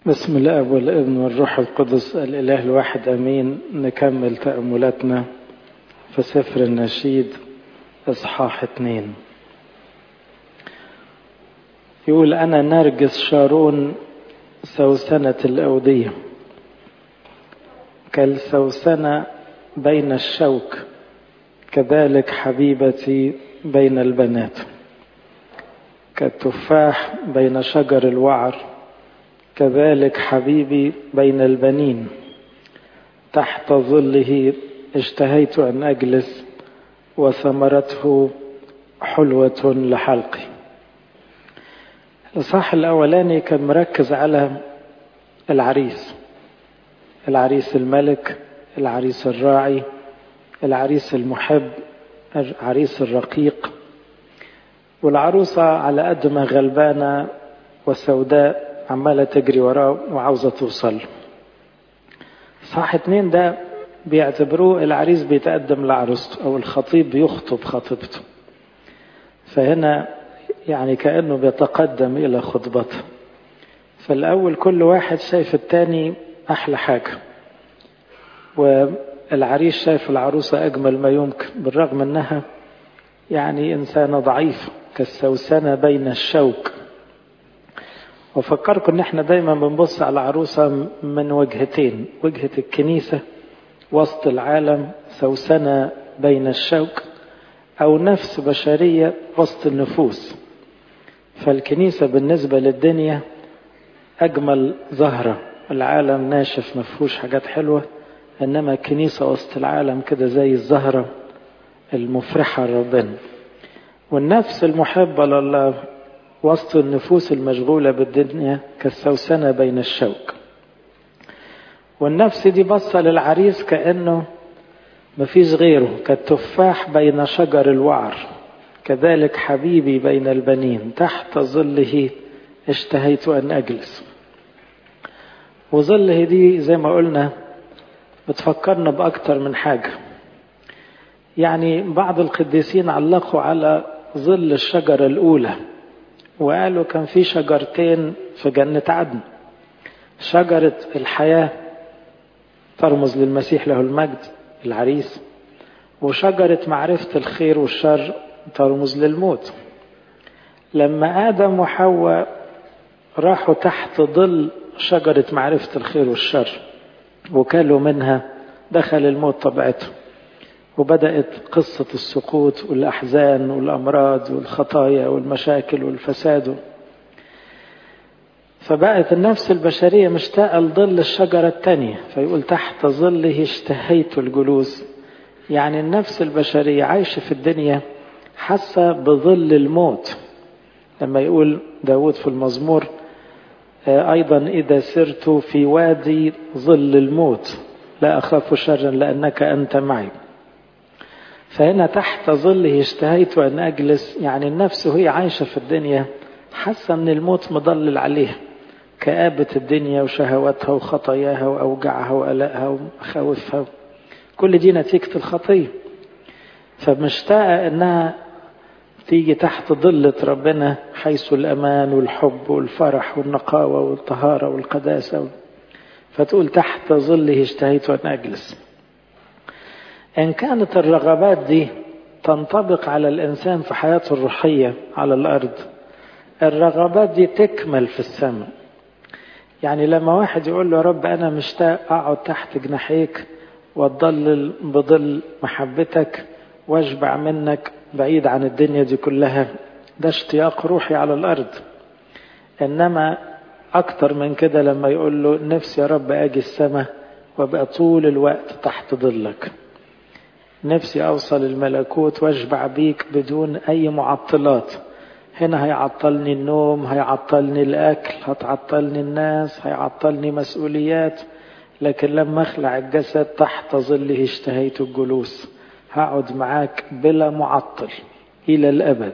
بسم الاب والابن والروح القدس الاله الواحد امين. نكمل تأملاتنا في سفر النشيد اصحاح 2. يقول: انا نرجس شارون سوسنة الاودية، كالسوسنة بين الشوك، كذلك حبيبتي بين البنات، كالتفاح بين شجر الوعر، كذلك حبيبي بين البنين. تحت ظله اشتهيت أن أجلس، وثمرته حلوة لحلقي. الإصحاح الأولاني كان مركز على العريس الملك، العريس الراعي، العريس المحب، العريس الرقيق. والعروسة على قد ما غلبانة وسوداء عمالة تجري وراه وعاوزة توصل. صح 2 ده بيعتبروه العريس بيتقدم لعروسته أو الخطيب بيخطب خطيبته، فهنا يعني كأنه بيتقدم إلى خطبته. فالأول كل واحد شايف التاني أحلى حاجة، والعريس شايف العروسة أجمل ما يمكن، بالرغم أنها يعني إنسانة ضعيفة كالسوسنة بين الشوك. وفكركم ان احنا دايما بنبص على عروسة من وجهتين: وجهة الكنيسة وسط العالم سوسنة بين الشوك، او نفس بشرية وسط النفوس. فالكنيسة بالنسبة للدنيا اجمل زهرة، العالم ناشف مفهوش حاجات حلوة، انما الكنيسة وسط العالم كده زي الزهرة المفرحة لربنا. والنفس المحبة لله وسط النفوس المشغولة بالدنيا كالسوسنة بين الشوك. والنفس دي بصة للعريس كأنه مفيش غيره، كالتفاح بين شجر الوعر، كذلك حبيبي بين البنين. تحت ظله اشتهيت أن أجلس. وظله دي زي ما قلنا بتفكرنا بأكتر من حاجة. يعني بعض القديسين علقوا على ظل الشجرة الأولى وقالوا كان في شجرتين في جنة عدن: شجرة الحياة ترمز للمسيح له المجد العريس، وشجرة معرفة الخير والشر ترمز للموت. لما آدم وحواء راحوا تحت ظل شجرة معرفة الخير والشر وكلوا منها، دخل الموت طبيعته، وبدأت قصة السقوط والأحزان والأمراض والخطايا والمشاكل والفساد. فبقت النفس البشرية مشتاقة لظل الشجرة التانية، فيقول تحت ظله اشتهيت الجلوس. يعني النفس البشرية عايشة في الدنيا حاسة بظل الموت. لما يقول داود في المزمور أيضا: إذا سرت في وادي ظل الموت لا أخاف شرا لأنك أنت معي. فهنا تحت ظله اشتهيت أن أجلس، يعني النفس وهي عايشة في الدنيا حاسة أن الموت مضلل عليها، كآبة الدنيا وشهواتها وخطاياها وأوجعها وألائها ومخاوفها، كل دي نتيجة الخطية. فمشتاقة أنها تيجي تحت ظلة ربنا حيث الأمان والحب والفرح والنقاوة والطهارة والقداسة. فتقول تحت ظله اشتهيت أن أجلس. إن كانت الرغبات دي تنطبق على الإنسان في حياته الروحية على الأرض، الرغبات دي تكمل في السماء. يعني لما واحد يقول له: يا رب أنا مشتاق أقعد تحت جناحيك وأضلل بظل محبتك واشبع منك بعيد عن الدنيا دي كلها، ده اشتياق روحي على الأرض. إنما أكتر من كده لما يقول له: نفسي يا رب أجي السماء وابقى طول الوقت تحت ظلك، نفسي أوصل الملكوت واشبع بيك بدون أي معطلات. هنا هيعطلني النوم، هيعطلني الأكل، هتعطلني الناس، هيعطلني مسؤوليات، لكن لما أخلع الجسد تحت ظله اشتهيت الجلوس، هقعد معاك بلا معطل إلى الأبد.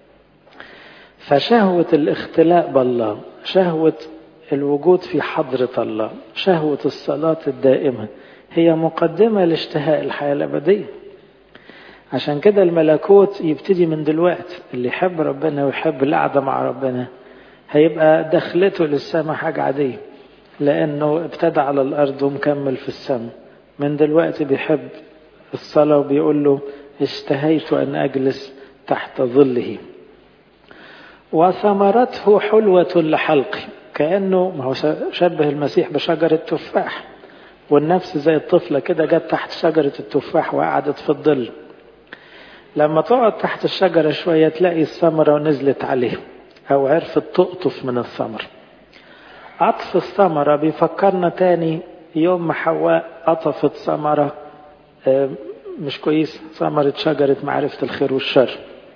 فشهوة الاختلاء بالله، شهوة الوجود في حضرة الله، شهوة الصلاة الدائمة هي مقدمة لاشتهاء الحياة الأبدية. عشان كده الملكوت يبتدي من دلوقتي. اللي يحب ربنا ويحب القعدة مع ربنا هيبقى دخلته للسماء حاجة عادية. لأنه ابتدى على الأرض ومكمل في السماء. من دلوقتي بيحب الصلاة وبيقول له اشتهيت أن أجلس تحت ظله. وثمرته حلوة لحلقي، كأنه ما هو شبه المسيح بشجرة تفاح، والنفس زي الطفلة كده جت تحت شجرة التفاح وقعدت في الظل. لما تقعد تحت الشجرة شوية تلاقي الثمرة نزلت عليه أو عرفت تقطف من الثمر. عطف الثمرة بيفكرنا تاني يوم ما حواء قطفت ثمرة مش كويس، ثمرة شجرة معرفة الخير والشر،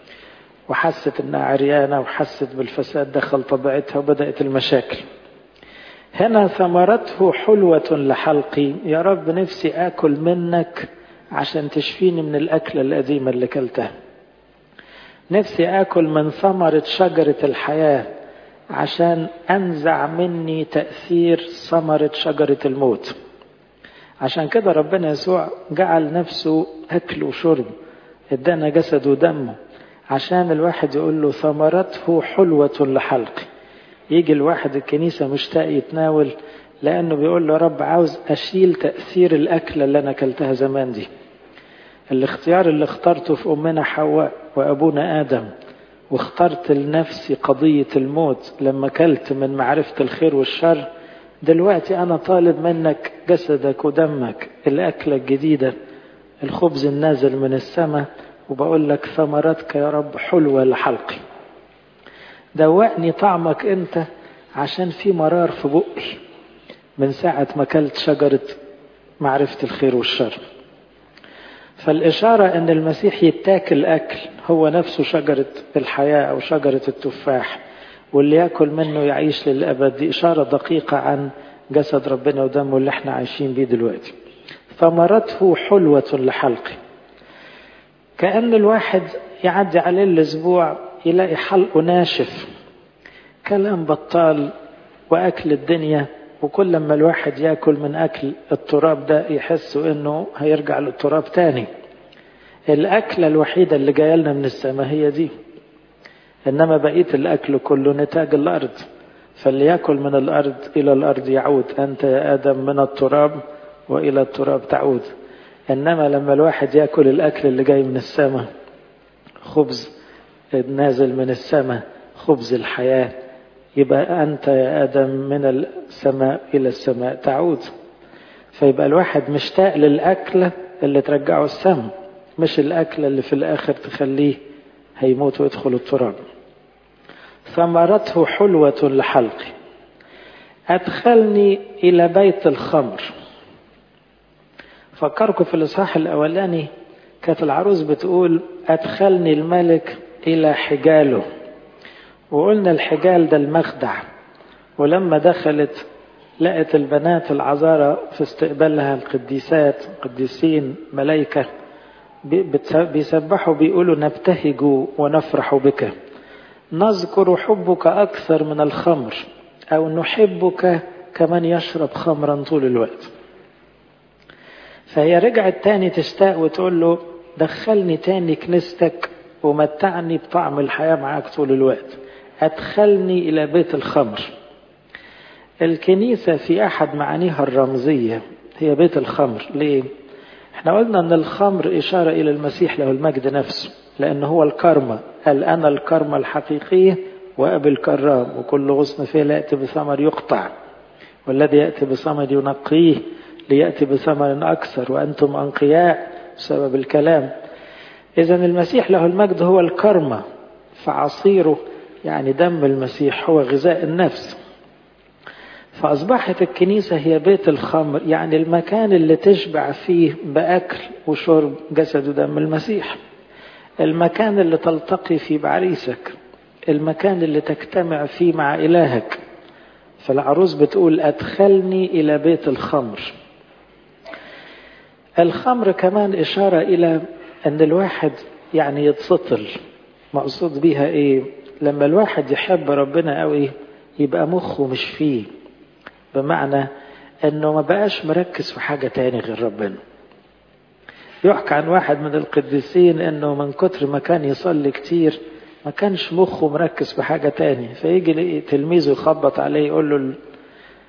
وحست انها عريانة وحست بالفساد دخل طبيعتها وبدأت المشاكل. هنا ثمرته حلوة لحلقي، يا رب نفسي آكل منك عشان تشفيني من الأكلة القديمة اللي كلتها. نفسي آكل من ثمرة شجرة الحياة عشان أنزع مني تأثير ثمرة شجرة الموت. عشان كده ربنا يسوع جعل نفسه أكل وشرب، ادانا جسد ودمه، عشان الواحد يقول له ثمرته حلوة لحلقي. يجي الواحد الكنيسة مشتاق يتناول، لأنه بيقول له رب عاوز أشيل تأثير الأكلة اللي أنا أكلتها زمان دي. الاختيار اللي اخترته في أمنا حواء وأبونا آدم، واخترت لنفسي قضية الموت لما أكلت من معرفة الخير والشر. دلوقتي أنا طالب منك جسدك ودمك، الأكلة الجديدة، الخبز النازل من السماء، وبقول لك ثمرتك يا رب حلوة لحلقي. دوقني طعمك أنت، عشان في مرار في بقي من ساعة ما أكلت شجرة معرفة الخير والشر. فالإشارة أن المسيح يتاكل أكل هو نفسه شجرة الحياة أو شجرة التفاح، واللي يأكل منه يعيش للأبد. دي إشارة دقيقة عن جسد ربنا ودمه اللي احنا عايشين بيه دلوقتي. ثمرته حلوة لحلقي. كأن الواحد يعدي عليه الأسبوع يلاقي حلقه ناشف، كلام بطال وأكل الدنيا، وكل لما الواحد يأكل من أكل التراب ده يحس إنه هيرجع للتراب تاني. الأكلة الوحيدة اللي جاية لنا من السماء هي دي، إنما بقية الأكل كله نتاج الأرض. فاللي يأكل من الأرض إلى الأرض يعود، أنت يا آدم من التراب وإلى التراب تعود. إنما لما الواحد يأكل الأكل اللي جاي من السماء، خبز نازل من السماء، خبز الحياة، يبقى أنت يا آدم من السماء إلى السماء تعود. فيبقى الواحد مشتاق للأكلة اللي ترجعه السماء، مش الأكلة اللي في الآخر تخليه هيموت ويدخل التراب. ثمرته حلوة لحلقي. أدخلني إلى بيت الخمر. فكركم في الإصحاح الأولاني كانت العروس بتقول أدخلني الملك إلى حجاله، وقلنا الحجال ده المخدع. ولما دخلت لقت البنات العذارى في استقبالها القديسات، قديسين ملائكة بيسبحوا بيقولوا نبتهج ونفرح بك، نذكر حبك أكثر من الخمر، أو نحبك كمن يشرب خمرا طول الوقت. فهي رجعت تاني تشتاق وتقول له دخلني تاني كنيستك ومتعني بطعم الحياة معاك طول الوقت، أدخلني إلى بيت الخمر. الكنيسة في أحد معانيها الرمزية هي بيت الخمر. ليه؟ احنا قلنا أن الخمر إشارة إلى المسيح له المجد نفسه، لأنه هو الكرمة، قال أنا الكرمة الحقيقية وأبي الكرام، وكل غصن فيه لا يأتي بثمر يقطع، والذي يأتي بثمر ينقيه ليأتي بثمر أكثر، وأنتم أنقياء بسبب الكلام. إذن المسيح له المجد هو الكرمة، فعصيره يعني دم المسيح هو غذاء النفس. فأصبحت الكنيسة هي بيت الخمر، يعني المكان اللي تشبع فيه بأكل وشرب جسد ودم المسيح، المكان اللي تلتقي فيه بعريسك، المكان اللي تجتمع فيه مع إلهك. فالعروس بتقول أدخلني إلى بيت الخمر. الخمر كمان إشارة إلى أن الواحد يعني يتسطل. مقصود بيها إيه؟ لما الواحد يحب ربنا قوي يبقى مخه مش فيه، بمعنى أنه ما بقاش مركز في حاجة تاني غير ربنا. يحكى عن واحد من القديسين أنه من كتر ما كان يصلي كتير ما كانش مخه مركز في حاجة تاني، فيجي تلميذه يخبط عليه يقول له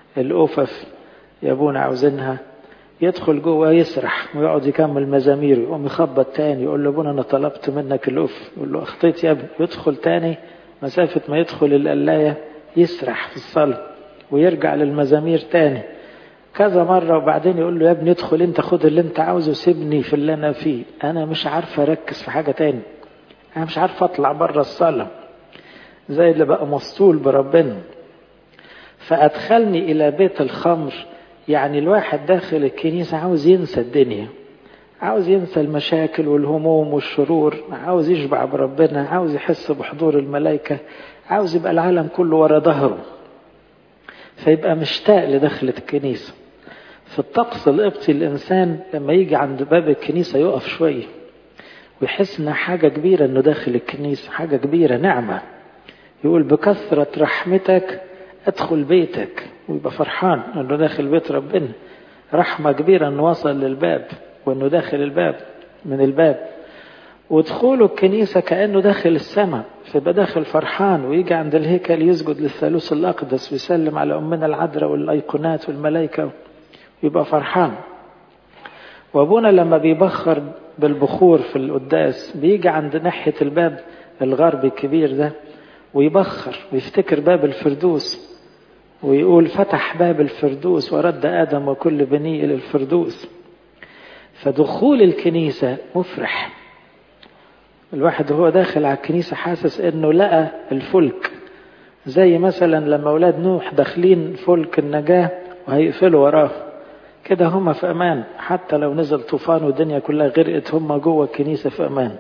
الأوفف يا ابونا عاوزينها، يدخل جوه يسرح ويقعد يكمل مزاميره، يقوم يخبط تاني يقول له ابونا انا طلبت منك الأوف، يقول له اخطيت يا ابني، يدخل تاني مسافة ما يدخل القلاية يسرح في الصلاة ويرجع للمزامير تاني كذا مرة، وبعدين يقول له يا ابني ادخل انت، خد اللي انت عاوزه، سيبني في اللي انا فيه، انا مش عارف اركز في حاجة تاني، انا مش عارف اطلع بره الصلاة، زي اللي بقى مسطول بربنا. فادخلني الى بيت الخمر، يعني الواحد داخل الكنيسة عاوز ينسى الدنيا، عاوز ينسى المشاكل والهموم والشرور، عاوز يشبع بربنا، عاوز يحس بحضور الملائكة، عاوز يبقى العالم كله ورا ظهره، فيبقى مشتاق لدخلة الكنيسة. في الطقس القبطي الإنسان لما يجي عند باب الكنيسة يقف شوية ويحس إنها حاجة كبيرة إنه داخل الكنيسة، حاجة كبيرة، نعمة، يقول بكثرة رحمتك أدخل بيتك، ويبقى فرحان إنه داخل بيت ربنا، رحمة كبيرة إنه وصل للباب وإنه داخل الباب من الباب، ودخوله الكنيسة كأنه داخل السماء، فيبقى داخل فرحان، ويجي عند الهيكل يسجد للثالوث الأقدس ويسلم على أمنا العذراء والأيقونات والملائكة ويبقى فرحان. وابونا لما بيبخر بالبخور في القداس بيجي عند ناحية الباب الغربي الكبير ده ويبخر ويفتكر باب الفردوس ويقول فتح باب الفردوس ورد آدم وكل بنيه إلى الفردوس. فدخول الكنيسة مفرح، الواحد هو داخل على الكنيسة حاسس انه لقى الفلك، زي مثلا لما أولاد نوح داخلين فلك النجاة وهيقفلوا وراه كده، هم في أمان، حتى لو نزل طوفان والدنيا كلها غرقت هم جوه الكنيسة في أمان.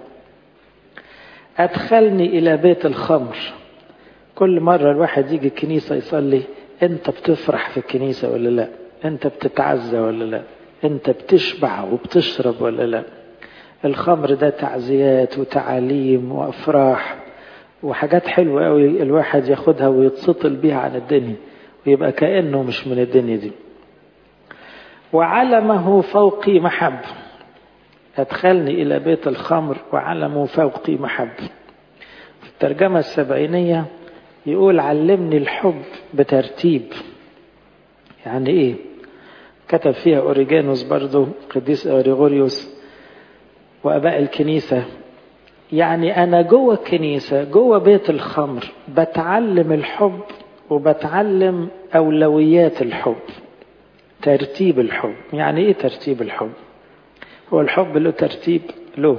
أدخلني إلى بيت الخمر، كل مرة الواحد يجي الكنيسة يصلي، أنت بتفرح في الكنيسة ولا لا؟ أنت بتتعزى ولا لا؟ أنت بتشبع وبتشرب ولا لا؟ الخمر ده تعزيات وتعاليم وأفراح وحاجات حلوة قوي، الواحد ياخدها ويتسطل بيها عن الدنيا ويبقى كأنه مش من الدنيا دي. وعلمه فوقي محب، أدخلني إلى بيت الخمر وعلمه فوقي محب. في الترجمة السبعينية يقول علمني الحب بترتيب. يعني إيه؟ كتب فيها أوريجانوس برضو، قديس أوريغوريوس وأباء الكنيسة، يعني أنا جوه الكنيسة جوه بيت الخمر بتعلم الحب وبتعلم أولويات الحب، ترتيب الحب. يعني إيه ترتيب الحب؟ هو الحب له ترتيب؟ له.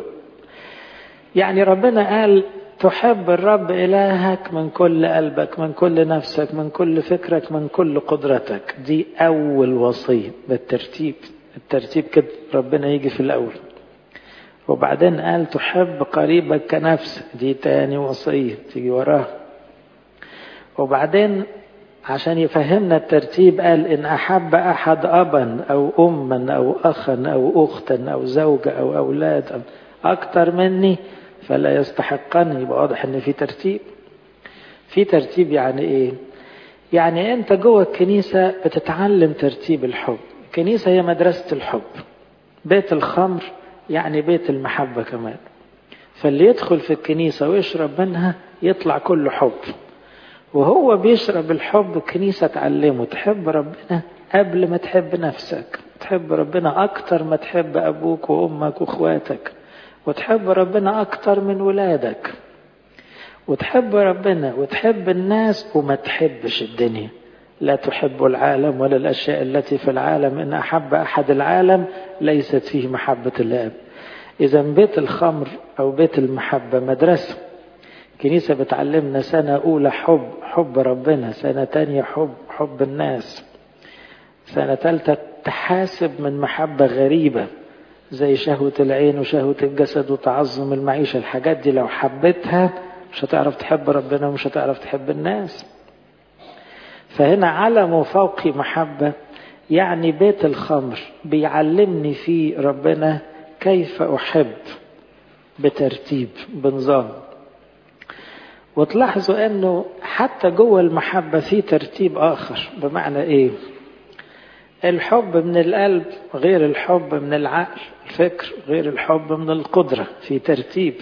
يعني ربنا قال تحب الرب إلهك من كل قلبك من كل نفسك من كل فكرك من كل قدرتك، دي أول وصية بالترتيب. الترتيب كده ربنا يجي في الأول، وبعدين قال تحب قريبك كنفسك، دي تاني وصية تيجي وراها، وبعدين عشان يفهمنا الترتيب قال إن أحب أحد أبا أو أما أو أخا أو أختا أو زوجة أو أولاد أكتر مني فلا يستحقني. يبقى واضح إن في ترتيب. في ترتيب يعني إيه؟ يعني أنت جوه الكنيسة بتتعلم ترتيب الحب. الكنيسة هي مدرسة الحب، بيت الخمر يعني بيت المحبة كمان، فاللي يدخل في الكنيسة ويشرب منها يطلع كله حب، وهو بيشرب الحب الكنيسة تعلمه تحب ربنا قبل ما تحب نفسك، تحب ربنا أكتر ما تحب أبوك وأمك وأخواتك، وتحب ربنا أكتر من ولادك، وتحب ربنا وتحب الناس وما تحبش الدنيا. لا تحب العالم ولا الأشياء التي في العالم، إن أحب أحد العالم ليست فيه محبة الآب. إذا بيت الخمر أو بيت المحبة مدرسة. كنيسة بتعلمنا سنة أولى حب ربنا، سنة تانية حب الناس، سنة ثالثة تحاسب من محبة غريبة زي شهوة العين وشهوة الجسد وتعظم المعيشة. الحاجات دي لو حبتها مش هتعرف تحب ربنا ومش هتعرف تحب الناس. فهنا علم فوقي محبة، يعني بيت الخمر بيعلمني فيه ربنا كيف أحب بترتيب بنظام. وتلاحظوا أنه حتى جوه المحبة في ترتيب آخر. بمعنى إيه؟ الحب من القلب غير الحب من العقل الفكر غير الحب من القدرة، في ترتيب.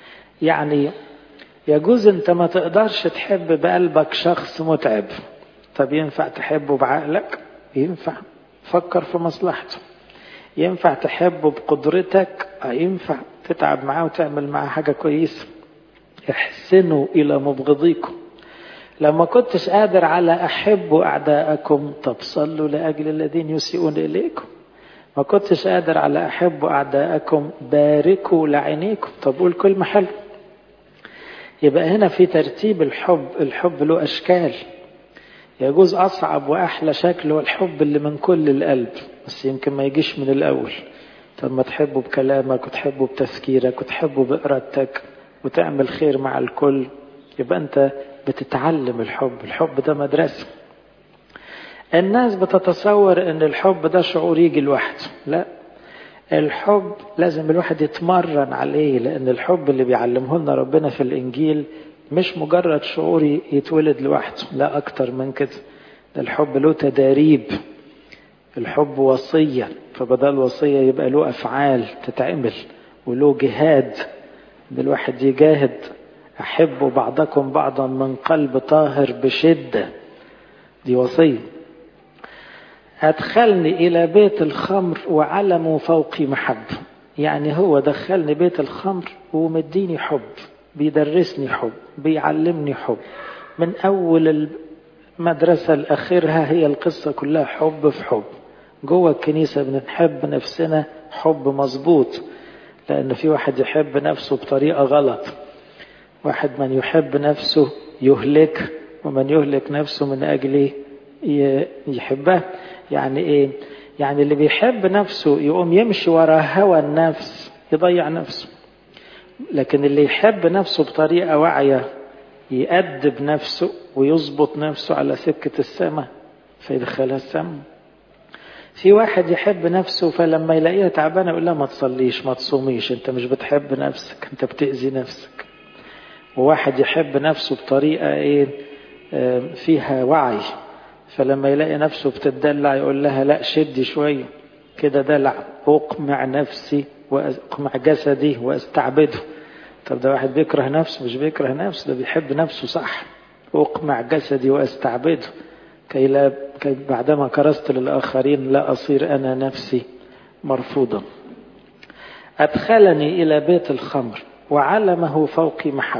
يعني يجوز أنت ما تقدرش تحب بقلبك شخص متعب، طب ينفع تحبه بعقلك؟ ينفع. فكر في مصلحته. ينفع تحبه بقدرتك؟ ينفع تتعب معاه وتعمل معاه حاجة كويسة. احسنوا إلى مبغضيكم. لما كنتش قادر على أحبوا أعداءكم، طب صلوا لأجل الذين يسيئون إليكم. ما كنتش قادر على أحبوا أعداءكم، باركوا لعينيكم. طب قول كلمة حلوة. يبقى هنا في ترتيب الحب. الحب له أشكال. يجوز أصعب وأحلى شكل هو الحب اللي من كل القلب، بس يمكن ما يجيش من الأول. طب ما تحبه بكلامك، وتحبه بتفكيرك، وتحبه بإرادتك، وتعمل خير مع الكل، يبقى أنت بتتعلم الحب. الحب ده مدرسة. الناس بتتصور أن الحب ده شعور يجي لوحده. لا، الحب لازم الواحد يتمرن عليه، لأن الحب اللي بيعلمه لنا ربنا في الإنجيل مش مجرد شعور يتولد لوحده، لا أكتر من كده. ده الحب له تداريب. الحب وصية، فبدل وصية يبقى له أفعال تتعمل، وله جهاد، الواحد يجاهد. أحبوا بعضكم بعضا من قلب طاهر بشدة، دي وصية. أدخلني إلى بيت الخمر وعلموا فوقي محبة، يعني هو دخلني بيت الخمر ومديني حب، بيدرسني حب، بيعلمني حب. من أول المدرسة لآخرها هي القصة كلها حب في حب. جوه الكنيسة بنحب نفسنا حب مظبوط، لأن في واحد يحب نفسه بطريقة غلط. واحد من يحب نفسه يهلك، ومن يهلك نفسه من أجله يحبه. يعني إيه؟ يعني اللي بيحب نفسه يقوم يمشي وراء هوى النفس يضيع نفسه. لكن اللي يحب نفسه بطريقة واعية يأدب نفسه ويضبط نفسه على سكة السماء فيدخلها السماء. في واحد يحب نفسه فلما يلاقيها تعبانة يقول لها ما تصليش ما تصوميش، انت مش بتحب نفسك، انت بتأذي نفسك. وواحد يحب نفسه بطريقة فيها وعي، فلما يلاقي نفسه بتدلع يقول لها لا شدي شوية كده دلع، أقمع نفسي وأقمع جسدي وأستعبده. طب ده واحد بيكره نفسه؟ مش بيكره نفسه، ده بيحب نفسه صح. أقمع جسدي وأستعبده كي بعدما كرست للآخرين لا أصير أنا نفسي مرفوضا. أدخلني إلى بيت الخمر وعلمه فوقي محب.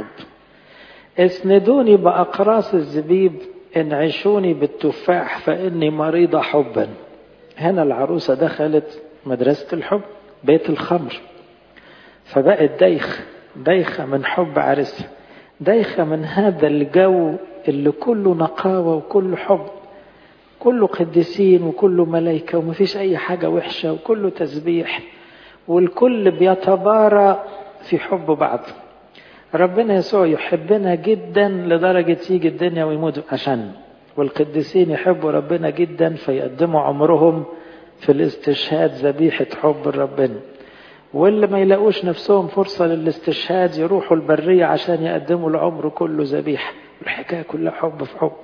اسندوني بأقراص الزبيب، انعشوني بالتفاح فإني مريضة حبا. هنا العروسة دخلت مدرسة الحب، بيت الخمر، فبقت دايخة من حب عرسها، دايخة من هذا الجو اللي كله نقاوة وكله حب، كله قديسين وكله ملائكة ومفيش أي حاجة وحشة وكله تسبيح، والكل بيتبارى في حب بعض. ربنا يسوع يحبنا جدا لدرجة يجي الدنيا ويموت عشان، والقديسين يحبوا ربنا جدا فيقدموا عمرهم في الاستشهاد ذبيحة حب ربنا. واللي ما يلاقوش نفسهم فرصة للاستشهاد يروحوا البرية عشان يقدموا العمر كله ذبيحة. الحكاية كلها حب في حب.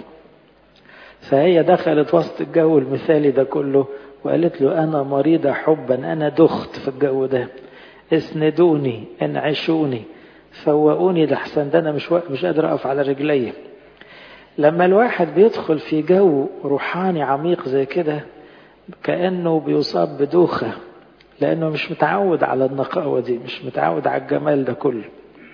فهي دخلت وسط الجو المثالي ده كله وقالت له أنا مريضة حبا، أنا دخت في الجو ده، اسندوني انعشوني فوقوني لحسن ده أنا مش قادر أقف على رجلي. لما الواحد بيدخل في جو روحاني عميق زي كده كأنه بيصاب بدوخة، لأنه مش متعود على النقاوة دي، مش متعود على الجمال ده كله.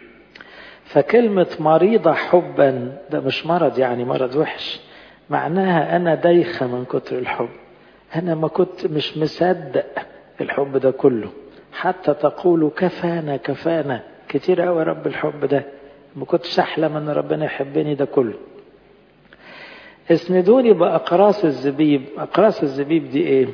فكلمة مريضة حبا ده مش مرض يعني مرض وحش، معناها أنا دايخة من كتر الحب، أنا ما كنت مش مصدق الحب ده كله، حتى تقولوا كفانا كفانا كتير قوي رب الحب ده، ما كنتش أحلم أن ربنا يحبني ده كله. اسندوني بأقراص الزبيب. أقراص الزبيب دي إيه؟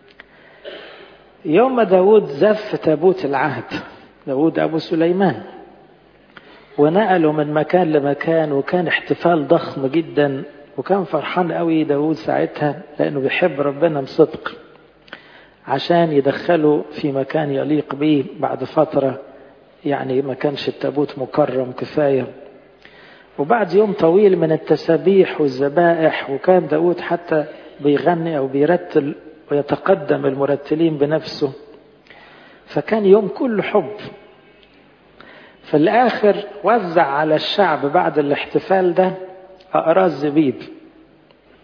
يوم ما داود زف تابوت العهد، داود أبو سليمان، ونقلوا من مكان لمكان، وكان احتفال ضخم جدا، وكان فرحان قوي داود ساعتها لأنه بيحب ربنا بصدق، عشان يدخله في مكان يليق به بعد فترة، يعني ما كانش التابوت مكرم كفاية. وبعد يوم طويل من التسابيح والذبائح، وكان داود حتى بيغني أو بيرتل ويتقدم المرتلين بنفسه، فكان يوم كله حب. في الآخر وزع على الشعب بعد الاحتفال ده أقراص زبيب،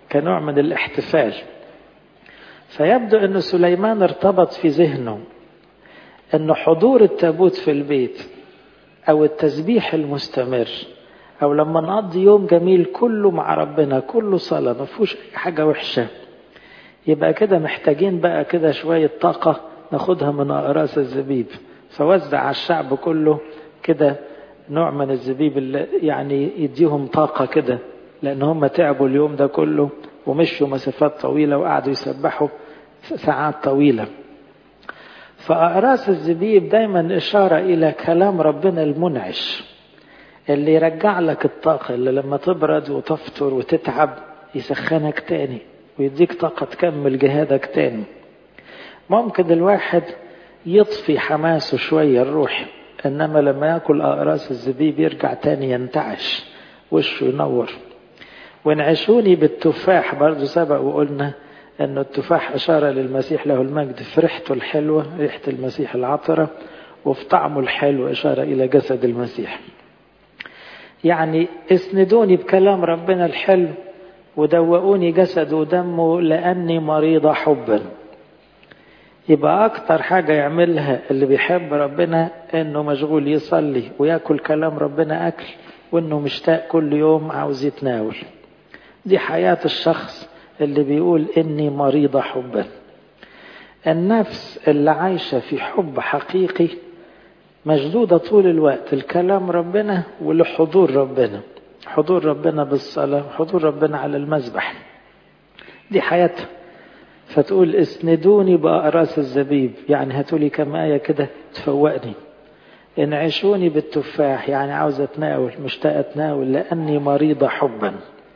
كنوع من الاحتفال. فيبدو أن سليمان ارتبط في ذهنه أن حضور التابوت في البيت أو التسبيح المستمر أو لما نقضي يوم جميل كله مع ربنا، كله صلاة ما فيهوش حاجة وحشة، يبقى كده محتاجين بقى كده شوية طاقة ناخدها من أقراص الزبيب. فوزع على الشعب كله كده نوع من الزبيب اللي يعني يديهم طاقة كده، لأن هم تعبوا اليوم ده كله ومشوا مسافات طويلة وقعدوا يسبحوا ساعات طويلة. فأقراص الزبيب دايما إشارة إلى كلام ربنا المنعش اللي يرجع لك الطاقة، اللي لما تبرد وتفطر وتتعب يسخنك تاني ويديك طاقة تكمل جهادك تاني. ممكن الواحد يطفي حماسه شوية الروح، إنما لما يأكل أقراص الزبيب يرجع تاني ينتعش وشه ينور. وانعشوني بالتفاح برضو سبق وقلنا أن التفاح إشارة للمسيح له المجد في ريحته الحلوة، ريحة المسيح العطرة، وفي طعمه الحلو إشارة إلى جسد المسيح. يعني اسندوني بكلام ربنا الحلو ودوقوني جسد ودمه لأني مريضة حبا. يبقى أكتر حاجة يعملها اللي بيحب ربنا إنه مشغول يصلي ويأكل كلام ربنا أكل، وإنه مشتاق كل يوم عاوز يتناول. دي حياة الشخص اللي بيقول إني مريضة حبا. النفس اللي عايشة في حب حقيقي مشدودة طول الوقت الكلام ربنا ولحضور ربنا، حضور ربنا بالصلاة، حضور ربنا على المذبح، دي حياتها. فتقول اسندوني بأقراص الزبيب، يعني هاتولي كم آية كده تفوقني. انعشوني بالتفاح، يعني عاوز اتناول، مشتاق اتناول لأني مريضة حبا.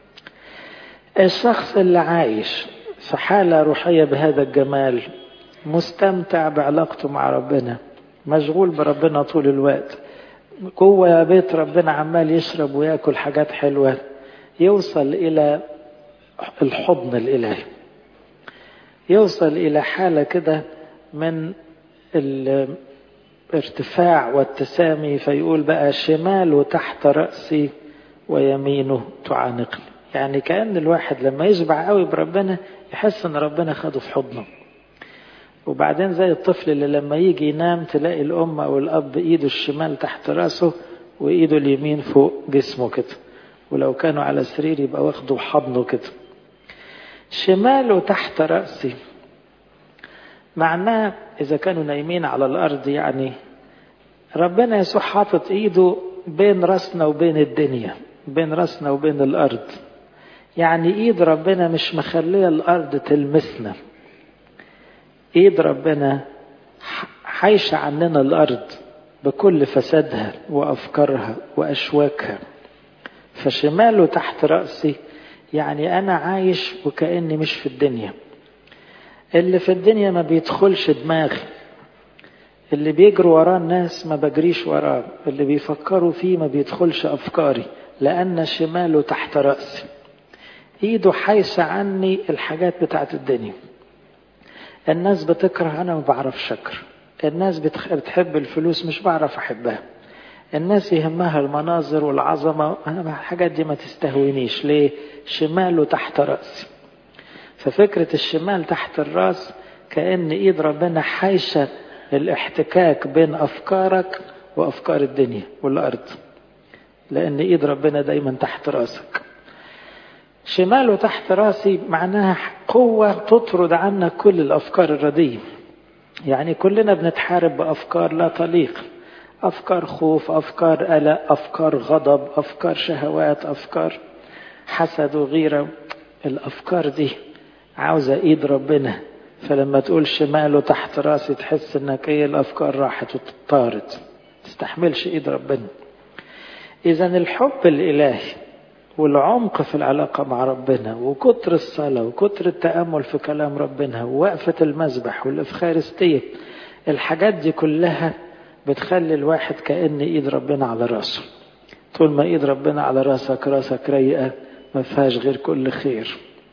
الشخص اللي عايش في حالة روحية بهذا الجمال مستمتع بعلاقته مع ربنا، مشغول بربنا طول الوقت، جوه بيت ربنا عمال يشرب ويأكل حاجات حلوة، يوصل إلى الحضن الإلهي، يوصل إلى حالة كده من الارتفاع والتسامي. فيقول بقى شماله تحت رأسي ويمينه تعانقني. يعني كأن الواحد لما يشبع قوي بربنا يحس ان ربنا خده في حضنه. وبعدين زي الطفل اللي لما يجي ينام تلاقي الأم أو الأب إيده الشمال تحت رأسه وإيده اليمين فوق جسمه كده، ولو كانوا على سرير يبقى واخده حضنه كده. شماله تحت رأسي معناه إذا كانوا نايمين على الأرض، يعني ربنا يسوع حاطط إيده بين رأسنا وبين الدنيا، بين رأسنا وبين الأرض. يعني إيد ربنا مش مخلية الأرض تلمسنا، إيد ربنا حايشة عننا الأرض بكل فسادها وأفكارها وأشواكها. فشماله تحت رأسي يعني أنا عايش وكأني مش في الدنيا. اللي في الدنيا ما بيدخلش دماغي، اللي بيجروا وراه الناس ما بجريش وراه، اللي بيفكروا فيه ما بيدخلش أفكاري، لأن شماله تحت رأسي. إيده حايسة عني الحاجات بتاعت الدنيا. الناس بتكره، أنا ما بعرفش أكره. الناس بتحب الفلوس، مش بعرف أحبها. الناس يهمها المناظر والعظمة، أنا الحاجات دي ما تستهوينيش. ليه؟ شماله تحت رأسي. ففكرة الشمال تحت الرأس كأن إيد ربنا حايشة الاحتكاك بين أفكارك وأفكار الدنيا والأرض، لأن إيد ربنا دايما تحت رأسك. شماله تحت رأسي معناها قوة تطرد عنك كل الأفكار الرديئة. يعني كلنا بنتحارب بأفكار لا تليق، أفكار خوف، أفكار قلق، أفكار غضب، أفكار شهوات، أفكار حسد وغيرة. الأفكار دي عاوزة إيد ربنا. فلما تقول شماله تحت رأسي تحس إنك إيه، الأفكار راحت وتطارد، تستحملش إيد ربنا. إذن الحب الإلهي والعمق في العلاقة مع ربنا وكتر الصلاة وكتر التأمل في كلام ربنا ووقفة المذبح والإفخارستية، الحاجات دي كلها بتخلي الواحد كأن إيد ربنا على رأسه. طول ما إيد ربنا على رأسك، رأسك رايقة ما فيهاش غير كل خير.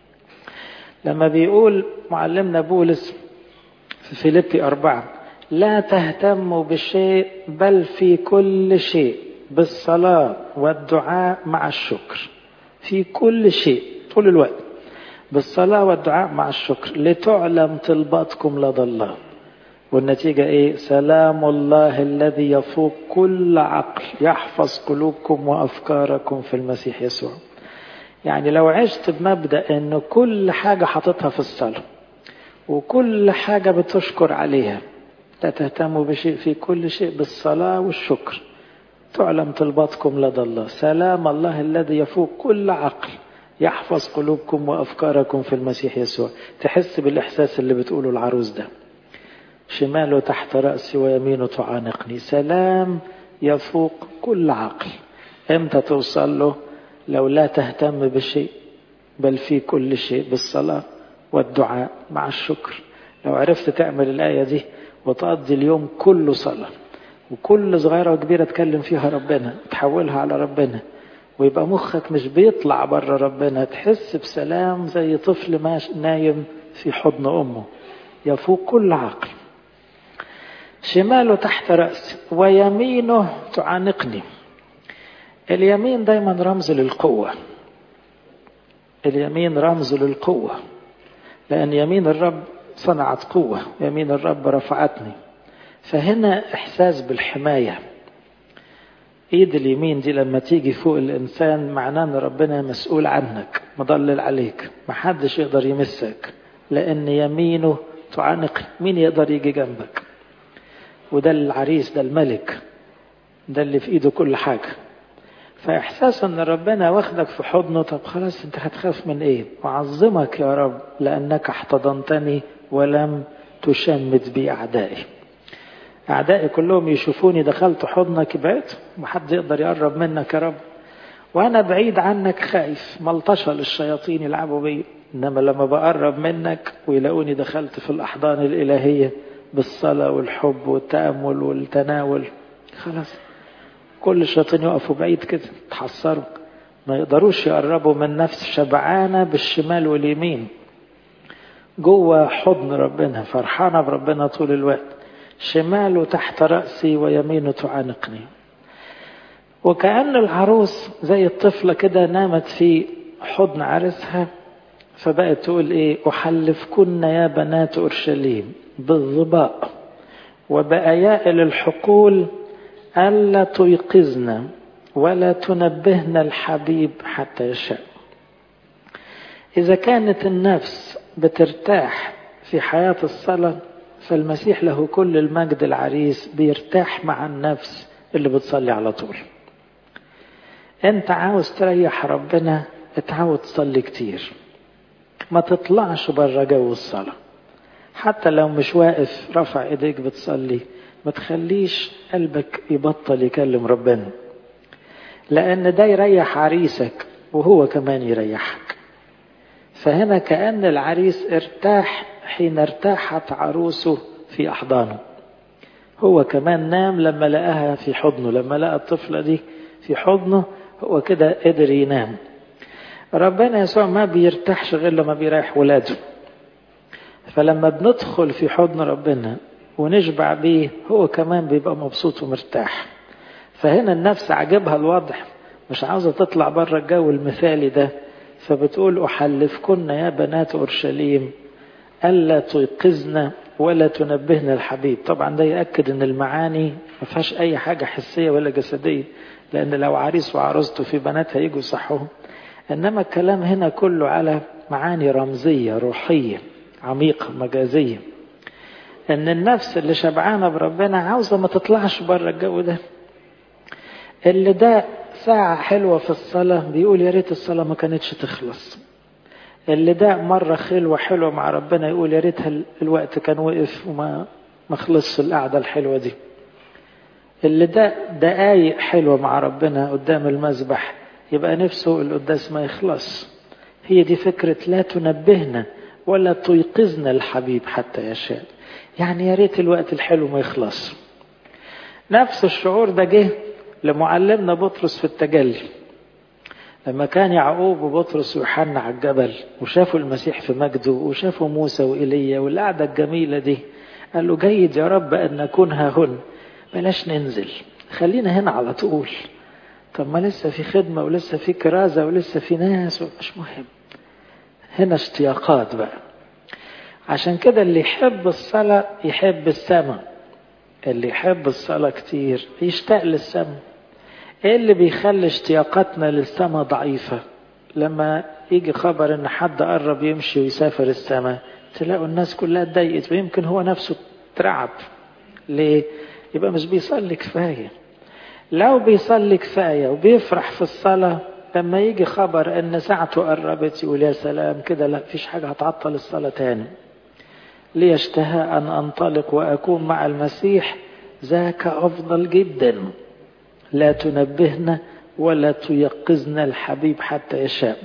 لما بيقول معلمنا بولس في فيليبي 4 لا تهتموا بشيء بل في كل شيء بالصلاة والدعاء مع الشكر. في كل شيء طول الوقت. بالصلاة والدعاء مع الشكر لتعلم طلباتكم لدى الله. والنتيجة ايه؟ سلام الله الذي يفوق كل عقل يحفظ قلوبكم وأفكاركم في المسيح يسوع. يعني لو عشت بمبدأ ان كل حاجة حاططها في الصلاة وكل حاجة بتشكر عليها، لا تهتموا بشيء في كل شيء بالصلاة والشكر، تعلم طلباتكم لدى الله. سلام الله الذي يفوق كل عقل يحفظ قلوبكم وأفكاركم في المسيح يسوع. تحس بالإحساس اللي بتقوله العروس ده، شماله تحت رأسي ويمينه تعانقني. سلام يفوق كل عقل. امتى توصل له؟ لو لا تهتم بشيء بل في كل شيء بالصلاة والدعاء مع الشكر. لو عرفت تعمل الآية دي وتقضي اليوم كله صلاة، وكل صغيرة وكبيرة تكلم فيها ربنا، تحولها على ربنا، ويبقى مخك مش بيطلع بره ربنا، تحس بسلام زي طفل نايم في حضن أمه يفوق كل عقل. شماله تحت رأسي ويمينه تعانقني. اليمين دايما رمز للقوة، اليمين رمز للقوة، لأن يمين الرب صنعت قوة، يمين الرب رفعتني. فهنا إحساس بالحماية. ايد اليمين دي لما تيجي فوق الإنسان معناه ان ربنا مسؤول عنك، مضلل عليك، محدش يقدر يمسك، لأن يمينه تعانق. مين يقدر يجي جنبك؟ وده العريس، ده الملك، ده اللي في ايده كل حاجة. فإحساس ان ربنا واخدك في حضنه، طب خلاص انت هتخاف من ايه؟ أعظمك يا رب لأنك احتضنتني ولم تشمت بي أعدائي. أعدائي كلهم يشوفوني دخلت حضنك بعت، محد يقدر يقرب منك يا رب، وأنا بعيد عنك خايف ملطشة للشياطين يلعبوا بي. إنما لما بقرب منك ويلاقوني دخلت في الأحضان الإلهية بالصلاة والحب والتأمل والتناول، خلاص كل الشياطين يقفوا بعيد كده تحصروا، ما يقدروش يقربوا من نفس شبعانة بالشمال واليمين جوه حضن ربنا، فرحانة بربنا طول الوقت. شماله تحت رأسي ويمينه تعانقني. وكأن العروس زي الطفلة كده نامت في حضن عرسها، فبقت تقول ايه؟ أحلفكن يا بنات أورشليم بالظباء وبأيائل الحقول ألا تيقظن ولا تنبهن الحبيب حتى يشاء. إذا كانت النفس بترتاح في حياة الصلاة، فالمسيح له كل المجد العريس بيرتاح مع النفس اللي بتصلي على طول. انت عاوز تريح ربنا، اتعود تصلي كتير، ما تطلعش بره جو الصلاة. حتى لو مش واقف رفع ايديك بتصلي، ما تخليش قلبك يبطل يكلم ربنا، لأن ده يريح عريسك وهو كمان يريحك. فهنا كأن العريس ارتاح حين ارتاحت عروسه في أحضانه، هو كمان نام لما لقاها في حضنه، لما لقى الطفلة دي في حضنه هو كده قدر ينام. ربنا يسوع ما بيرتاحش غير لما بيريح ولاده، فلما بندخل في حضن ربنا ونشبع بيه هو كمان بيبقى مبسوط ومرتاح. فهنا النفس عجبها الوضع، مش عاوزة تطلع بره الجو المثالي ده، فبتقول أحلفكن يا بنات أورشليم ألا تيقظن ولا تنبهن الحبيب. طبعا ده يأكد ان المعاني ما فيهاش اي حاجة حسية ولا جسدية، لان لو عريس وعروسته في بنات هيجوا يصحوهم. انما الكلام هنا كله على معاني رمزية روحية عميقة مجازية، ان النفس اللي شبعانة بربنا عاوزة ما تطلعش بره الجو ده. اللي ده ساعة حلوة في الصلاة بيقول يا ريت الصلاة ما كانتش تخلص. اللي ده مرة خلوة حلوة مع ربنا يقول يا ريتها الوقت كان وقف وما خلصش القعدة الحلوة دي. اللي ده دقايق حلوة مع ربنا قدام المذبح يبقى نفسه القداس ما يخلص. هي دي فكرة لا تنبهنا ولا تيقظنا الحبيب حتى يشاء، يعني يا ريت الوقت الحلو ما يخلص. نفس الشعور ده جه لمعلمنا بطرس في التجلي، لما كان يعقوب وبطرس ويوحنا على الجبل وشافوا المسيح في مجده وشافوا موسى وإيليا والقعدة الجميلة دي، قال له جيد يا رب أن نكون ها هنا، بلاش ننزل، خلينا هنا على طول. طب ما لسه في خدمة ولسه في كرازة ولسه في ناس، مش مهم، هنا اشتياقات بقى. عشان كده اللي يحب الصلاة يحب السماء، اللي يحب الصلاة كتير يشتاق للسماء. ايه اللي بيخلي اشتياقاتنا للسماء ضعيفة؟ لما يجي خبر ان حد قرب يمشي ويسافر السماء تلاقوا الناس كلها اتضايقت، ويمكن هو نفسه اترعب. ليه؟ يبقى مش بيصلي كفاية. لو بيصلي كفاية وبيفرح في الصلاة، لما يجي خبر ان ساعته قربت يقول يا سلام كده، لا فيش حاجة هتعطل الصلاة تاني. ليشتهى أن أنطلق وأكون مع المسيح، ذاك أفضل جدا. لا تنبهنا ولا تيقظنا الحبيب حتى يشاء.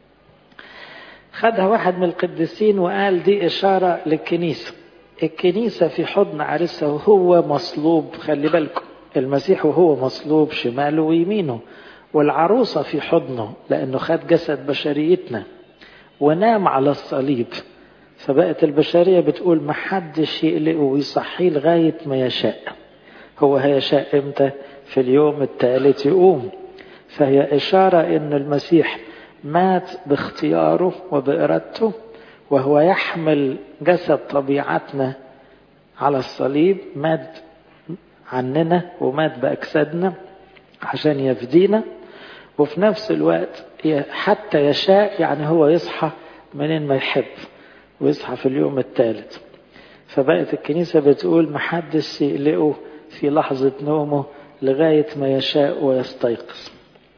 خدها واحد من القديسين وقال دي إشارة للكنيسة. الكنيسة في حضن عريسها وهو مصلوب، خلي بالكم المسيح وهو مصلوب شماله ويمينه، والعروسة في حضنه لأنه خد جسد بشريتنا ونام على الصليب. فبقت البشرية بتقول محدش يقلقه ويصحيه لغاية ما يشاء. هو هيشاء امتى؟ في اليوم الثالث يقوم. فهي إشارة ان المسيح مات باختياره وبإرادته، وهو يحمل جسد طبيعتنا على الصليب، مات عننا ومات بأجسادنا عشان يفدينا. وفي نفس الوقت حتى يشاء، يعني هو يصحى منين ما يحب ويصحى في اليوم الثالث. فبقت الكنيسة بتقول محدش يقلقه في لحظة نومه لغاية ما يشاء ويستيقظ.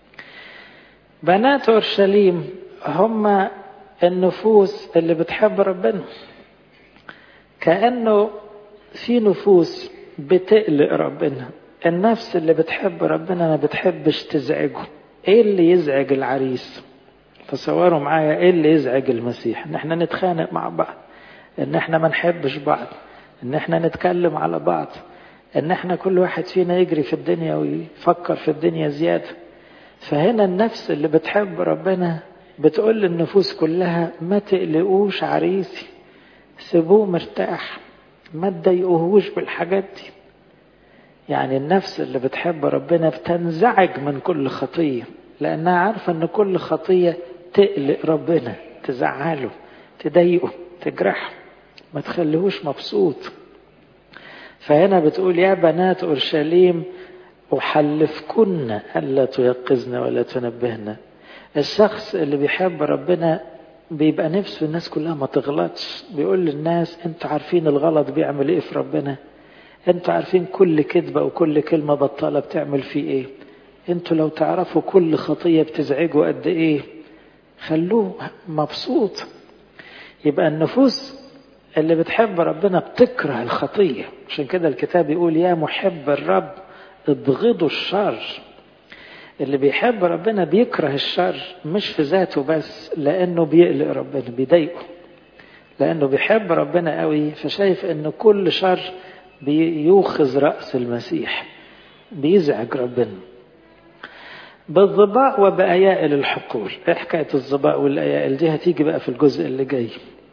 بنات أورشليم هم النفوس اللي بتحب ربنا. كأنه في نفوس بتقلق ربنا. النفس اللي بتحب ربنا ما بتحبش تزعجه. ايه اللي يزعج العريس؟ تصوروا معايا ايه اللي يزعج المسيح؟ ان احنا نتخانق مع بعض، ان احنا ما نحبش بعض، ان احنا نتكلم على بعض، ان احنا كل واحد فينا يجري في الدنيا ويفكر في الدنيا زيادة. فهنا النفس اللي بتحب ربنا بتقول للنفوس كلها ما تقلقوش عريسي، سيبوه مرتاح، ما تضايقوهوش بالحاجات دي. يعني النفس اللي بتحب ربنا بتنزعج من كل خطية، لأنها عارفة أن كل خطية تقلق ربنا، تزعله، تضايقه، تجرحه، ما تخليهوش مبسوط. فهنا بتقول يا بنات أورشليم أحلفكن ألا تيقظن ولا تنبهن. الشخص اللي بيحب ربنا بيبقى نفسه الناس كلها ما تغلطش. بيقول للناس انتوا عارفين الغلط بيعمل ايه في ربنا، انتوا عارفين كل كذبة وكل كلمة بطالة بتعمل فيه ايه، انتوا لو تعرفوا كل خطية بتزعجوا قد ايه، خلوه مبسوط. يبقى النفوس اللي بتحب ربنا بتكره الخطية. عشان كده الكتاب يقول يا محب الرب ابغضوا الشر. اللي بيحب ربنا بيكره الشر، مش في ذاته بس، لأنه بيقلق ربنا، بيضايقه، لأنه بيحب ربنا قوي، فشايف أنه كل شر بيوخذ رأس المسيح، بيزعج ربنا. بالظباء وبأيائل الحقول. ايه حكاية الظباء والأيائل دي؟ هتيجي بقى في الجزء اللي جاي.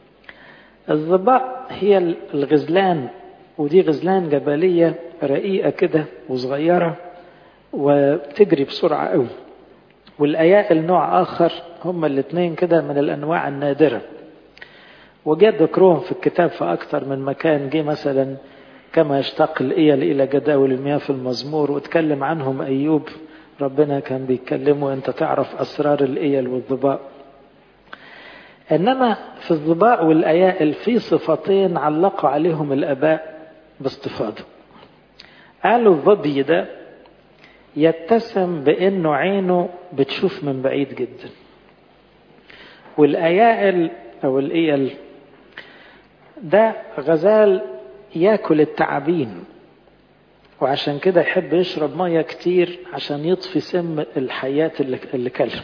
الظباء هي الغزلان، ودي غزلان جبلية رقيقة كده وصغيرة وبتجري بسرعة قوي. والأيائل نوع آخر، هما الاثنين كده من الأنواع النادرة، وجد ذكرهم في الكتاب في أكثر من مكان. جه مثلا كما يشتاق الإيل إلى جداول المياه في المزمور، واتكلم عنهم أيوب، ربنا كان بيتكلمه أنت تعرف أسرار الإيل والظباء. إنما في الظباء والأيائل في صفتين علقوا عليهم الآباء باستفاضة. قالوا الظبي ده يتسم بأنه عينه بتشوف من بعيد جدا، والأيائل أو الإيل ده غزال يأكل التعابين، وعشان كده يحب يشرب مية كتير عشان يطفي سم الحيات اللي كلها.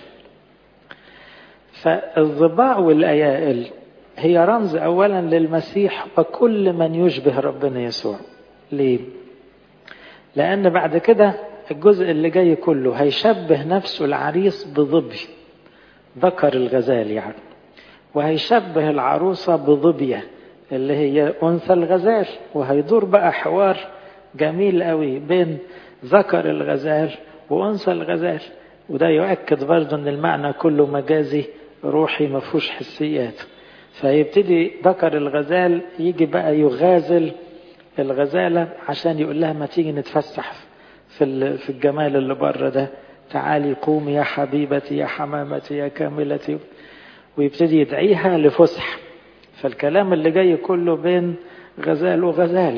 فالظباء والأيائل هي رمز أولا للمسيح وكل من يشبه ربنا يسوع. ليه؟ لأن بعد كده الجزء اللي جاي كله هيشبه نفسه العريس بظبي، ذكر الغزال يعني، وهيشبه العروسة بظبية اللي هي أنثى الغزال، وهيدور بقى حوار جميل قوي بين ذكر الغزال وأنثى الغزال. وده يؤكد برضه أن المعنى كله مجازي، روحي ما فيهوش حسيات. فيبتدي ذكر الغزال يجي بقى يغازل الغزالة عشان يقول لها ما تيجي نتفسح في الجمال اللي بره ده، تعالي قومي يا حبيبتي يا حمامتي يا كاملتي، ويبتدي يدعيها لفسح. فالكلام اللي جاي كله بين غزال وغزالة.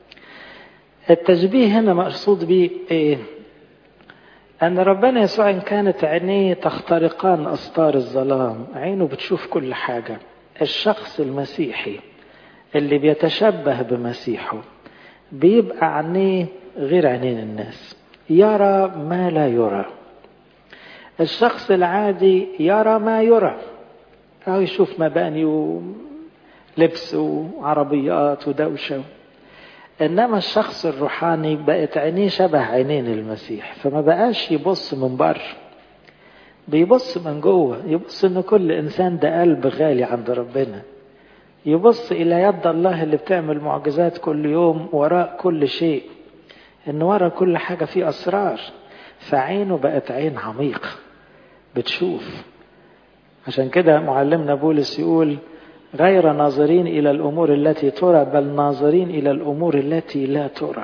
التشبيه هنا مقصود به ايه؟ أن ربنا يسوع إن كانت عينيه تخترقان أستار الظلام، عينه بتشوف كل حاجة. الشخص المسيحي اللي بيتشبه بمسيحه بيبقى عينيه غير عينين الناس، يرى ما لا يرى. الشخص العادي يرى ما يرى، أو يشوف مباني ولبس وعربيات ودوشة. إنما الشخص الروحاني بقت عينيه شبه عينين المسيح، فما بقاش يبص من بره، بيبص من جوه. يبص إن كل إنسان ده قلب غالي عند ربنا، يبص إلى يد الله اللي بتعمل معجزات كل يوم وراء كل شيء، إن وراء كل حاجة فيه أسرار. فعينه بقت عين عميق بتشوف. عشان كده معلمنا بولس يقول غير ناظرين إلى الأمور التي ترى، بل ناظرين إلى الأمور التي لا ترى.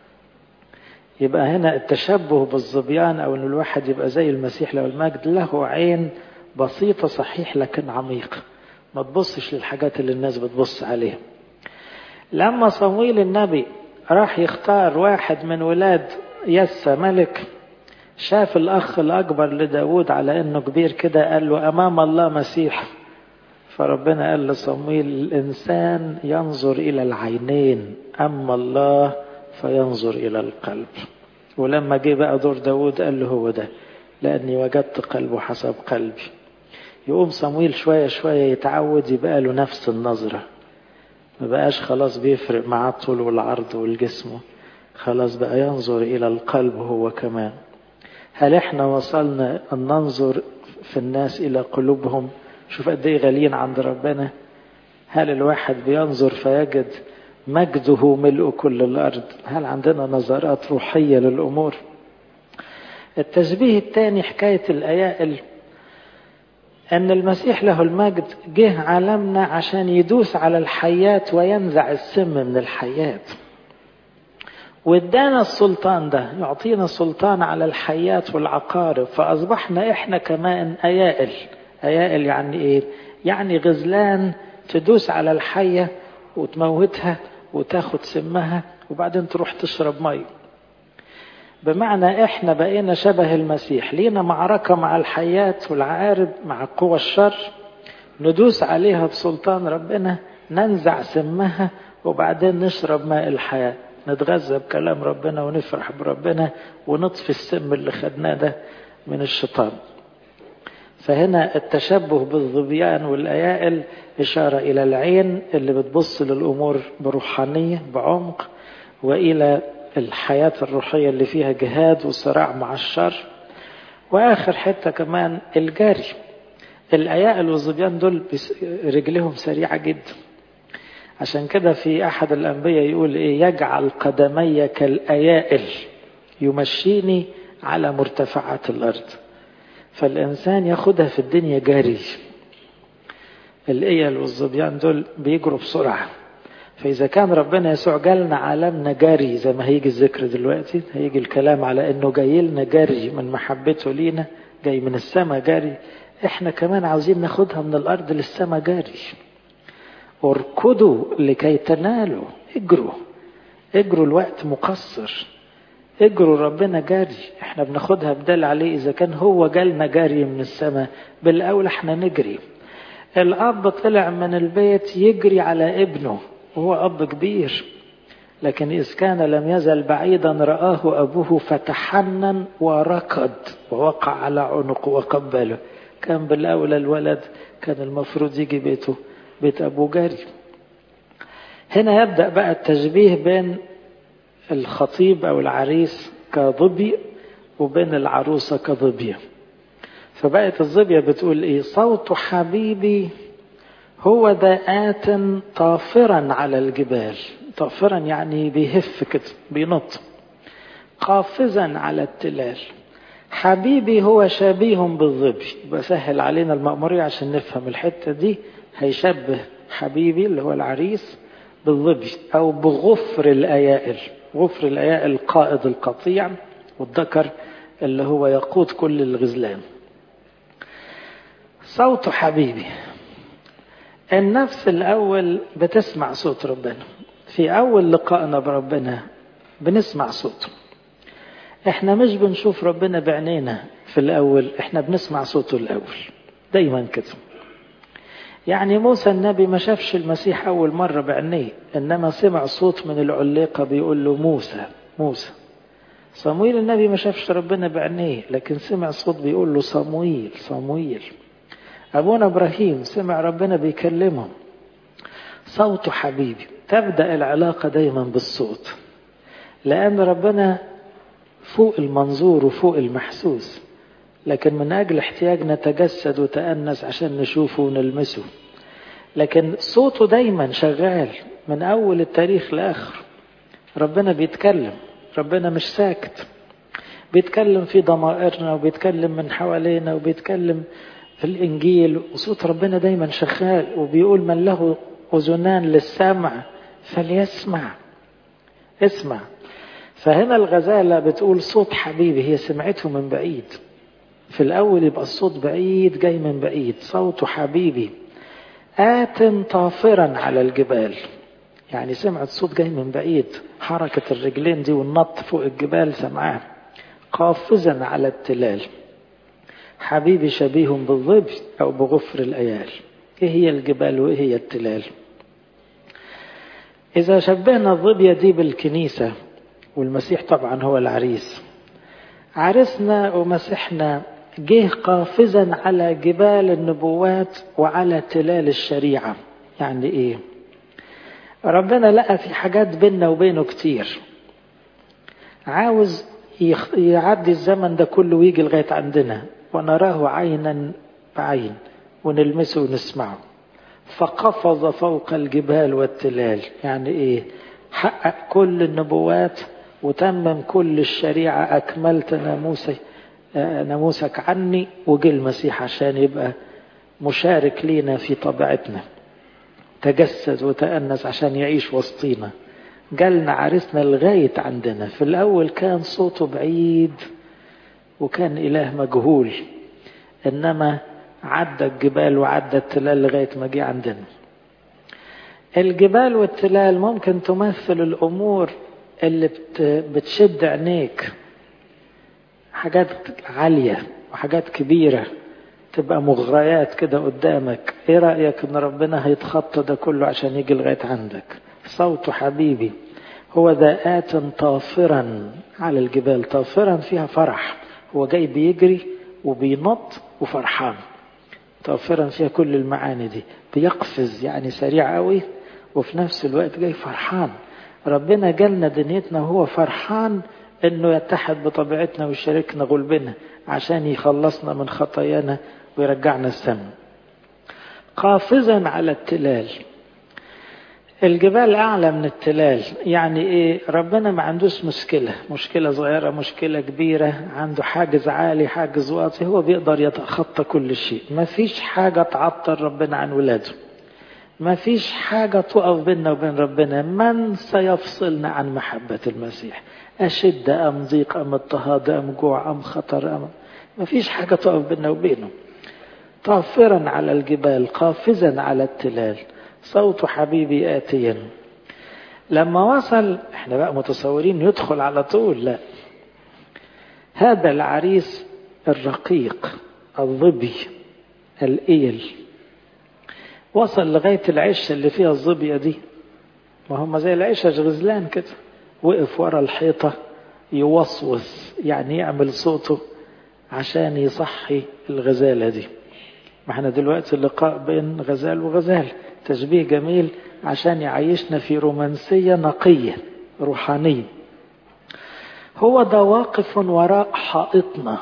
يبقى هنا التشبه بالظبيان، أو أن الواحد يبقى زي المسيح له المجد، له عين بسيطة صحيح لكن عميقة، ما تبصش للحاجات اللي الناس بتبص عليها. لما صمويل النبي راح يختار واحد من ولاد يسى ملك، شاف الأخ الأكبر لداود على أنه كبير كده، قال له أمام الله مسيح. فربنا قال لصمويل الإنسان ينظر إلى العينين، أما الله فينظر إلى القلب. ولما جه بقى دور داود قال له هو ده، لأني وجدت قلبه حسب قلبي. يقوم صمويل شوية شوية يتعود يبقى له نفس النظرة، ما بقاش خلاص بيفرق معاه الطول والعرض والجسم، خلاص بقى ينظر إلى القلب هو كمان. هل احنا وصلنا أن ننظر في الناس إلى قلوبهم؟ شوف قد ايه غاليين عند ربنا. هل الواحد بينظر فيجد مجده ملء كل الأرض؟ هل عندنا نظرات روحية للأمور؟ التشبيه الثاني حكاية الأيائل، أن المسيح له المجد جه عالمنا عشان يدوس على الحيات وينزع السم من الحيات، وادانا السلطان ده، يعطينا السلطان على الحيات والعقارب. فأصبحنا إحنا كمان أيائل. أيائل يعني إيه؟ يعني غزلان تدوس على الحية وتموتها وتاخد سمها وبعدين تروح تشرب مي. بمعنى إحنا بقينا شبه المسيح، لينا معركة مع الحيات والعقارب، مع قوى الشر، ندوس عليها بسلطان ربنا، ننزع سمها وبعدين نشرب ماء الحياة، نتغذى بكلام ربنا ونفرح بربنا ونطفي السم اللي خدناه ده من الشيطان. فهنا التشبه بالظبيان والأيائل إشارة إلى العين اللي بتبص للأمور بروحانية بعمق، وإلى الحياة الروحية اللي فيها جهاد وصراع مع الشر. وآخر حتة كمان الجري. الأيائل والظبيان دول رجلهم سريعة جدا، عشان كده في أحد الأنبياء يقول إيه؟ يجعل قدمي كالأيائل يمشيني على مرتفعات الأرض. فالإنسان ياخدها في الدنيا جاري. الأيائل والظبيان دول بيجروا بسرعة. فإذا كان ربنا يسوع جالنا عالمنا جاري، زي ما هيجي الذكر دلوقتي، هيجي الكلام على أنه جاي لنا جاري من محبته لينا، جاي من السماء جاري، إحنا كمان عاوزين ناخدها من الأرض للسماء جاري. اركضوا لكي تنالوا، اجروا، الوقت مقصر، اجروا ربنا جاري. احنا بناخدها بدل عليه. إذا كان هو جالنا جاري من السماء، بالأول احنا نجري. الأب طلع من البيت يجري على ابنه وهو أب كبير، لكن إذ كان لم يزل بعيدا رآه أبوه فتحنن وركض ووقع على عنقه وقبله. كان بالأولى الولد كان المفروض يجي بيت أبوه جاري. هنا يبدأ بقى التشبيه بين الخطيب أو العريس كظبي وبين العروسة كظبية. فبقت الظبية بتقول إيه؟ صوت حبيبي هو ذا آت طافرا على الجبال. طافرا يعني بيهف كده، بينط. قافزا على التلال. حبيبي هو شبيه بالظبي. بسهل علينا المأمورية عشان نفهم الحتة دي. هيشبه حبيبي اللي هو العريس بالظبي أو بغفر الأيائل. غفر الأيائل قائد القطيع، والذكر اللي هو يقود كل الغزلان. صوت حبيبي. النفس الأول بتسمع صوت ربنا. في أول لقائنا بربنا بنسمع صوته. احنا مش بنشوف ربنا بعينينا في الأول، احنا بنسمع صوته الأول دايما كده. يعني موسى النبي ما شافش المسيح أول مرة بعينيه، إنما سمع صوت من العليقة بيقول له موسى موسى. صمويل النبي ما شافش ربنا بعينيه، لكن سمع صوت بيقول له صمويل صمويل. أبونا إبراهيم سمع ربنا بيكلمه. صوت حبيبي. تبدأ العلاقة دايما بالصوت، لأن ربنا فوق المنظور وفوق المحسوس، لكن من أجل احتياجنا تجسد وتأنس عشان نشوفه ونلمسه. لكن صوته دايما شغال من أول التاريخ لآخر. ربنا بيتكلم، ربنا مش ساكت، بيتكلم في ضمائرنا وبيتكلم من حوالينا وبيتكلم في الإنجيل. وصوت ربنا دايما شغال، وبيقول من له أذنان للسمع فليسمع. اسمع. فهنا الغزالة بتقول صوت حبيبي، هي سمعته من بعيد. في الأول يبقى الصوت بعيد جاي من بعيد. صوت حبيبي آت طافرا على الجبال. يعني سمعت صوت جاي من بعيد، حركة الرجلين دي والنط فوق الجبال سمعاه. قافزا على التلال. حبيبي شبيه بالظبي أو بغفر الأيال. إيه هي الجبال وإيه هي التلال؟ إذا شبهنا الظبية دي بالكنيسة، والمسيح طبعا هو العريس، عرسنا ومسيحنا جه قافزا على جبال النبوات وعلى تلال الشريعة. يعني إيه؟ ربنا لقى في حاجات بيننا وبينه كتير، عاوز يعدي الزمن ده كله ويجي لغاية عندنا ونراه عينا بعين ونلمسه ونسمعه. فقفز فوق الجبال والتلال. يعني إيه؟ حقق كل النبوات وتمم كل الشريعة. أكملت ناموسك عني. وجه المسيح عشان يبقى مشارك لينا في طبيعتنا، تجسد وتأنس عشان يعيش وسطينا. جالنا عرسنا لغاية عندنا. في الأول كان صوته بعيد وكان إله مجهول، إنما عدى الجبال وعدى التلال لغاية ما جه عندنا. الجبال والتلال ممكن تمثل الأمور اللي بتشد عينيك، حاجات عالية وحاجات كبيرة تبقى مغريات كده قدامك. ايه رأيك ان ربنا هيتخطى ده كله عشان يجي لغاية عندك؟ صوت حبيبي هو ذا آت طافرا على الجبال. طافرا فيها فرح، هو جاي بيجري وبينط وفرحان. طافرا فيها كل المعاني دي. بيقفز يعني سريع قوي، وفي نفس الوقت جاي فرحان. ربنا جالنا دنيتنا وهو فرحان انه يتحد بطبيعتنا ويشاركنا غلبنا عشان يخلصنا من خطايانا ويرجعنا السماء. قافزا على التلال. الجبال اعلى من التلال. يعني ايه؟ ربنا ما عندوش مشكلة صغيرة مشكلة كبيرة، عنده حاجز عالي حاجز واطي، هو بيقدر يتخطى كل شيء. ما فيش حاجة تعطل ربنا عن ولاده، ما فيش حاجة تقف بيننا وبين ربنا. من سيفصلنا عن محبة المسيح؟ أشد أم ضيق أم اضطهاد أم جوع أم خطر ما فيش حاجة تقف بيننا وبينه. طافرا على الجبال قافزا على التلال. صوت حبيبي آتيا. لما وصل احنا بقى متصورين يدخل على طول، لا. هذا العريس الرقيق الظبي الإيل وصل لغاية العشة اللي فيها الظبية دي. ما هم زي العشة غزلان كده. وقف ورا الحيطة يوصوص، يعني يعمل صوته عشان يصحي الغزالة دي. ما احنا دلوقتي اللقاء بين غزال وغزال، تشبيه جميل عشان يعيشنا في رومانسية نقية روحانية. هو ده واقف وراء حائطنا.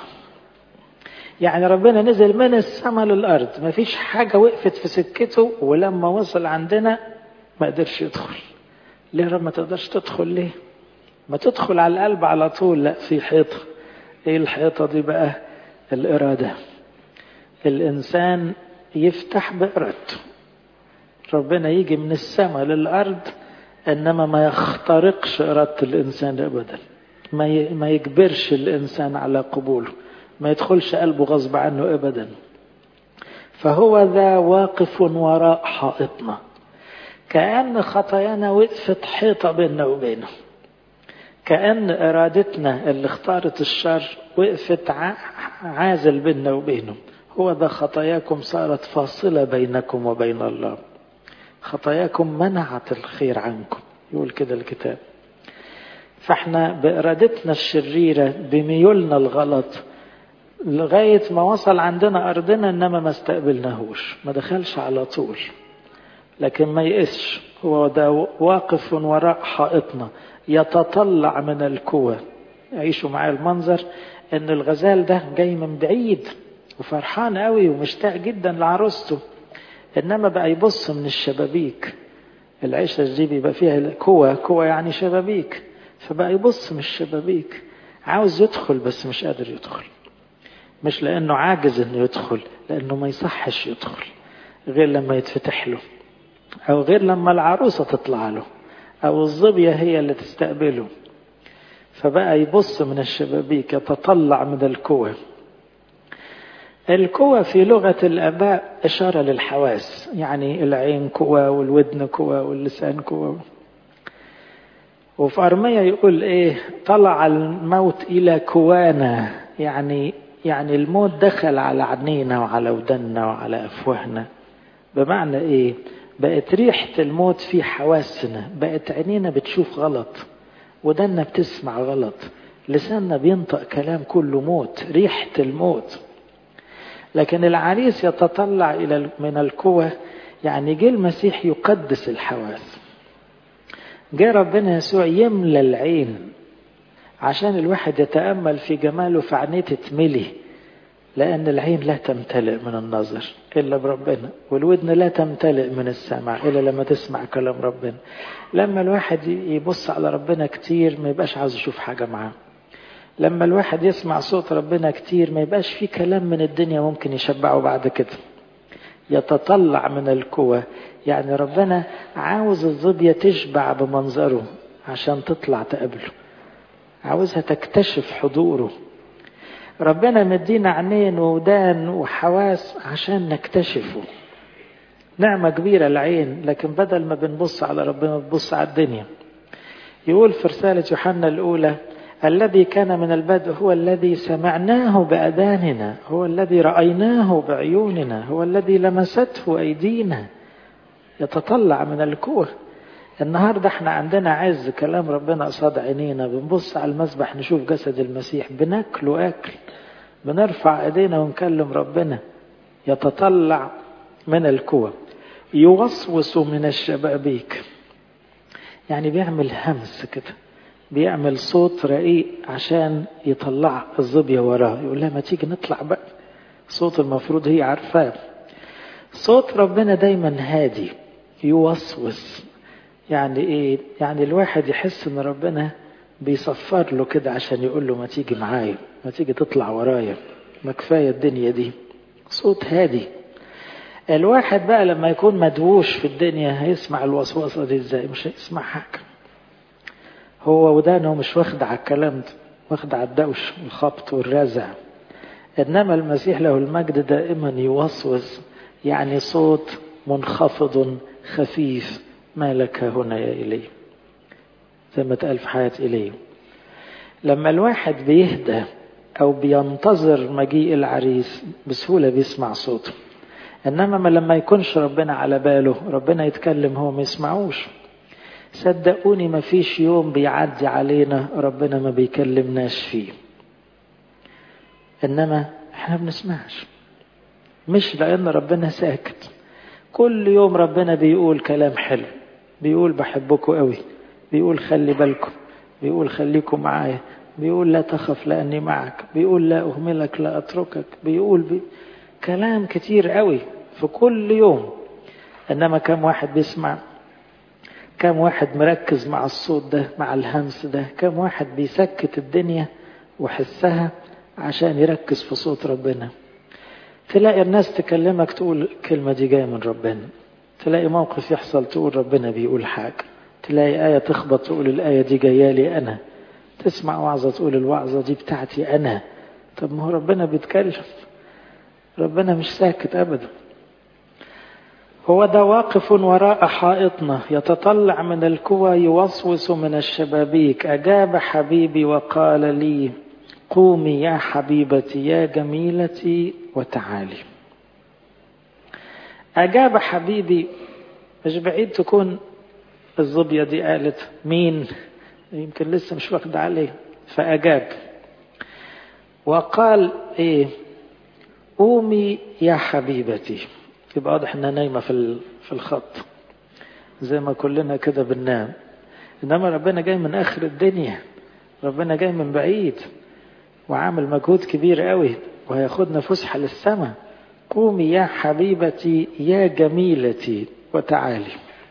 يعني ربنا نزل من السماء للأرض، ما فيش حاجة وقفت في سكته، ولما وصل عندنا ما قدرش يدخل. ليه رب ما تقدرش تدخل؟ ليه؟ ما تدخل على القلب على طول. لا، في حيطة ايه الحيطة دي بقى؟ الإرادة. الإنسان يفتح بإرادته، ربنا يجي من السماء للأرض، إنما ما يخترقش إرادة الإنسان أبدا، ما يجبرش الإنسان على قبوله، ما يدخلش قلبه غصب عنه أبدا. فهو ذا واقف وراء حائطنا، كأن خطايانا وقفت حيطة بيننا وبينه، كأن إرادتنا اللي اختارت الشر وقفت عازل بيننا وبينه. هو ذا خطاياكم صارت فاصلة بينكم وبين الله، خطاياكم منعت الخير عنكم، يقول كده الكتاب. فاحنا بإرادتنا الشريرة بميولنا الغلط لغاية ما وصل عندنا أرضنا، إنما ما استقبلناهوش، ما دخلش على طول، لكن ما يقسش. هو ده واقف وراء حائطنا يتطلع من الكوى. عيشوا معايا المنظر، إن الغزال ده جاي من بعيد وفرحان قوي ومشتاق جدا لعروسته، إنما بقى يبص من الشبابيك. العيشة دي بيبقى فيها كوى يعني شبابيك، فبقى يبص من الشبابيك، عاوز يدخل بس مش قادر يدخل. مش لأنه عاجز إنه يدخل، لأنه ما يصحش يدخل غير لما يتفتح له، أو غير لما العروسة تطلع له، أو الظبية هي اللي تستقبله. فبقى يبص من الشبابيك، يتطلع من الكوى. الكوى في لغة الآباء إشارة للحواس، يعني العين كوى والودن كوى واللسان كوى. وفي أرمية يقول إيه؟ طلع الموت إلى كوانا، يعني الموت دخل على عينينا وعلى ودنا وعلى أفواهنا. بمعنى إيه؟ بقت ريحة الموت في حواسنا، بقت عينينا بتشوف غلط، ودنا بتسمع غلط، لساننا بينطق كلام كله موت، ريحة الموت. لكن العريس يتطلع إلى من الكوى، يعني جه المسيح يقدس الحواس، جاء ربنا يسوع يملى العين عشان الواحد يتأمل في جماله، فعينيه تتملي، لأن العين لا تمتلئ من النظر إلا بربنا، والودن لا تمتلئ من السمع إلا لما تسمع كلام ربنا. لما الواحد يبص على ربنا كتير ما يبقاش عاوز يشوف حاجة معاه. لما الواحد يسمع صوت ربنا كتير ما يبقاش فيه كلام من الدنيا ممكن يشبعه بعد كده. يتطلع من الكوى، يعني ربنا عاوز الظبية تشبع بمنظره عشان تطلع تقابله، عاوزها تكتشف حضوره. ربنا مدينا عينين وودان وحواس عشان نكتشفه. نعمة كبيرة العين، لكن بدل ما بنبص على ربنا بنبص على الدنيا. يقول في رسالة يوحنا الأولى: الذي كان من البدء هو الذي سمعناه بأذاننا، هو الذي رأيناه بعيوننا، هو الذي لمسته أيدينا. يتطلع من الكوى. النهاردة احنا عندنا عز كلام ربنا قصاد عينينا، بنبص على المسبح نشوف جسد المسيح، بناكله أكل، بنرفع ايدينا ونكلم ربنا. يتطلع من الكوى. يوسوس من الشبابيك، يعني بيعمل همس كده، بيعمل صوت رقيق عشان يطلع الظبية وراه، يقول لها ما تيجي نطلع بقى. صوت المفروض هي عارفاه. صوت ربنا دايما هادي، يوسوس. يعني ايه؟ يعني الواحد يحس ان ربنا بيصفر له كده عشان يقول له ما تيجي معايا، ما تيجي تطلع ورايا، ما كفاية الدنيا دي. صوت هادي. الواحد بقى لما يكون مدووش في الدنيا هيسمع الوسوسة دي ازاي؟ مش هيسمع حاجة. هو ودانه مش واخد على الكلام ده، واخد على الدوش والخبط والرزع. انما المسيح له المجد دائما يوسوس، يعني صوت منخفض خفيف. ما لك هنا يا إلي، زي ما تقال في حياة إلي. لما الواحد بيهدى أو بينتظر مجيء العريس بسهولة بيسمع صوته. إنما لما يكونش ربنا على باله، ربنا يتكلم هو ما يسمعوش. صدقوني ما فيش يوم بيعدي علينا ربنا ما بيكلمناش فيه، إنما احنا بنسمعش. مش لأن ربنا ساكت، كل يوم ربنا بيقول كلام حلو، بيقول بحبكم قوي، بيقول خلي بالكم، بيقول خليكم معايا، بيقول لا تخف لأني معك، بيقول لا أهملك لا أتركك، بيقول كلام كتير قوي في كل يوم. إنما كم واحد بيسمع؟ كم واحد مركز مع الصوت ده، مع الهمس ده؟ كم واحد بيسكت الدنيا وحسها عشان يركز في صوت ربنا. تلاقي الناس تكلمك تقول الكلمة دي جاية من ربنا، تلاقي موقف يحصل تقول ربنا بيقول حاجة، تلاقي آية تخبط تقول الآية دي جاية لي أنا، تسمع وعظة تقول الوعظة دي بتاعتي أنا. طب ما هو ربنا بيتكلم، ربنا مش ساكت أبدا. هو ده واقف وراء حائطنا يتطلع من الكوى يوسوس من الشبابيك، أجاب حبيبي وقال لي قومي يا حبيبتي يا جميلتي وتعالي. أجاب حبيبي، مش بعيد تكون الظبية دي قالت مين، يمكن لسه مش واخد عليه، فأجاب وقال ايه، قومي يا حبيبتي. يبقى واضح انها نايمة في الخط زي ما كلنا كده بننام، انما ربنا جاي من اخر الدنيا، ربنا جاي من بعيد وعامل مجهود كبير قوي وهياخدنا فسحة للسماء. قومي يا حبيبتي يا جميلتي وتعالي.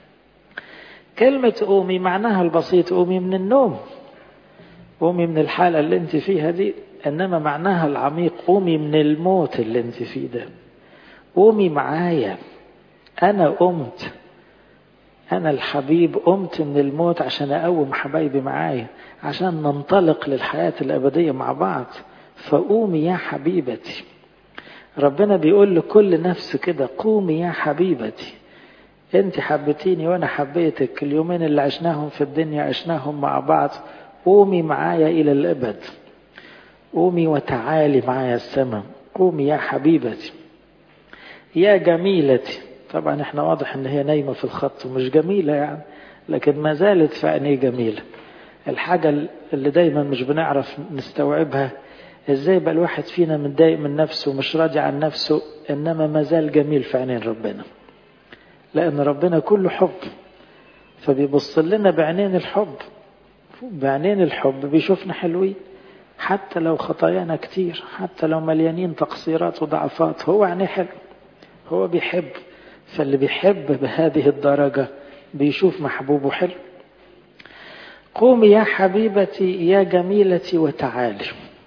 كلمة قومي معناها البسيط قومي من النوم، قومي من الحالة اللي انت فيها دي، انما معناها العميق قومي من الموت اللي انت فيه ده، قومي معايا. انا قمت، انا الحبيب قمت من الموت عشان اقوم حبايبي معايا، عشان ننطلق للحياة الابدية مع بعض. فقومي يا حبيبتي. ربنا بيقول لكل نفس كده قومي يا حبيبتي. انت حبيتيني وانا حبيتك، اليومين اللي عشناهم في الدنيا عشناهم مع بعض، قومي معايا الى الابد، قومي وتعالي معايا السماء. قومي يا حبيبتي يا جميلتي. طبعا احنا واضح ان هي نايمة في الخط ومش جميلة يعني، لكن ما زالت في عينيه جميلة. الحاجة اللي دايما مش بنعرف نستوعبها، ازاي بقى الواحد فينا متضايق من نفسه ومش راضي عن نفسه، انما ما زال جميل في عينين ربنا، لان ربنا كله حب، فبيبص لنا بعينين الحب، بعينين الحب بيشوفنا حلوين حتى لو خطايانا كتير، حتى لو مليانين تقصيرات وضعفات، هو عينيه حلو، هو بيحب. فاللي بيحب بهذه الدرجة بيشوف محبوبه حلو. قومي يا حبيبتي يا جميلتي وتعالي.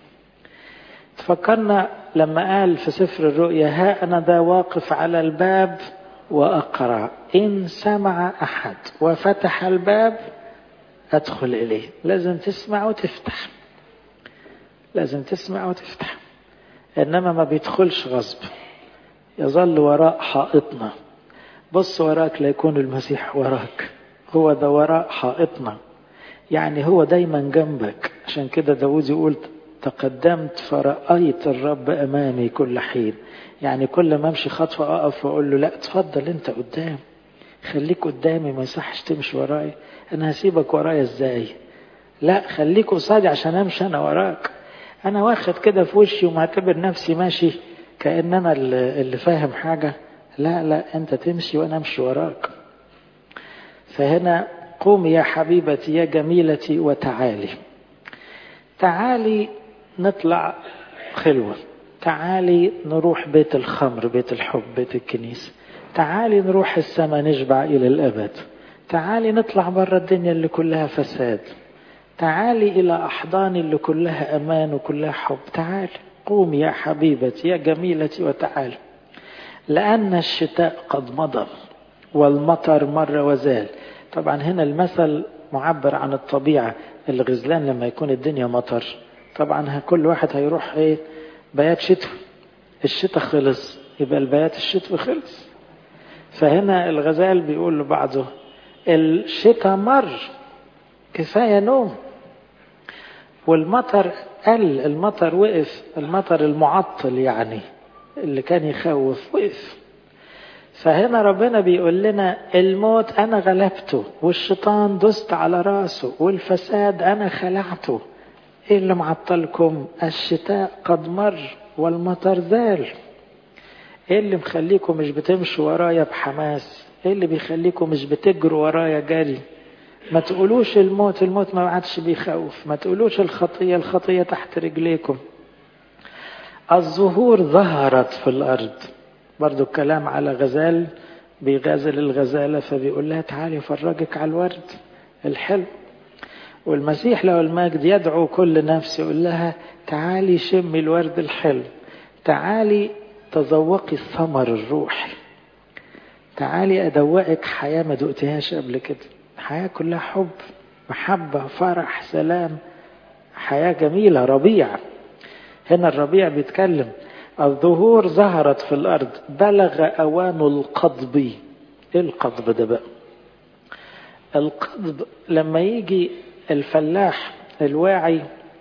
تفكرنا لما قال في سفر الرؤيا ها أنا ذا واقف على الباب وأقرع، إن سمع أحد وفتح الباب أدخل إليه. لازم تسمع وتفتح، لازم تسمع وتفتح، إنما ما بيدخلش غصب، يظل وراء حائطنا. بص وراك ليكون المسيح وراك، هو ده وراء حائطنا، يعني هو دايما جنبك. عشان كده داود يقول تقدمت فرأيت الرب أمامي كل حين، يعني كل ما امشي خطوة أقف وأقول له لا تفضل انت قدام، خليك قدامي، ما يصحش تمشي وراي، انا هسيبك ورايا ازاي؟ لا خليك قصادي عشان امشي انا وراك. انا واخد كده في وشي ومعتبر نفسي ماشي كأن انا اللي فاهم حاجة، لا لا انت تمشي وانا امشي وراك. فهنا قومي يا حبيبتي يا جميلتي وتعالي. تعالي نطلع خلوة، تعالي نروح بيت الخمر، بيت الحب، بيت الكنيسة، تعالي نروح السماء نشبع إلى الأبد، تعالي نطلع برا الدنيا اللي كلها فساد، تعالي إلى أحضان اللي كلها أمان وكلها حب. تعالي قومي يا حبيبتي يا جميلتي وتعالي، لأن الشتاء قد مضى والمطر مر وزال. طبعا هنا المثل معبر عن الطبيعة، الغزلان لما يكون الدنيا مطر طبعا كل واحد هيروح ايه بيات شتوي، الشتاء خلص يبقى البيات الشتوي خلص. فهنا الغزال بيقول لبعضه الشتاء مر كفاية نوم، والمطر قل، المطر وقف، المطر المعطل يعني اللي كان يخوف وقف. فهنا ربنا بيقول لنا الموت أنا غلبته، والشيطان دست على راسه، والفساد أنا خلعته. إيه اللي معطلكم؟ الشتاء قد مر والمطر زال. إيه اللي مخليكم مش بتمشوا ورايا بحماس؟ إيه اللي بيخليكم مش بتجروا ورايا جري؟ ما تقولوش الموت، الموت ما عادش بيخوف، ما تقولوش الخطية، الخطية تحت رجليكم. الزهور ظهرت في الأرض، برضو الكلام على غزال بيغازل الغزالة، فبيقول لها تعالي فرجك على الورد الحلو. والمسيح له المجد يدعو كل نفس يقول لها تعالي شمي الورد الحلو، تعالي تذوقي الثمر الروحي، تعالي أدوقك حياة ما دقتهاش قبل كده، حياة كلها حب محبة فرح سلام، حياة جميلة ربيع. هنا الربيع بيتكلم الزهور ظهرت في الأرض بلغ أوان القضب. إيه القضب ده بقى؟ القضب لما يجي الفلاح الواعي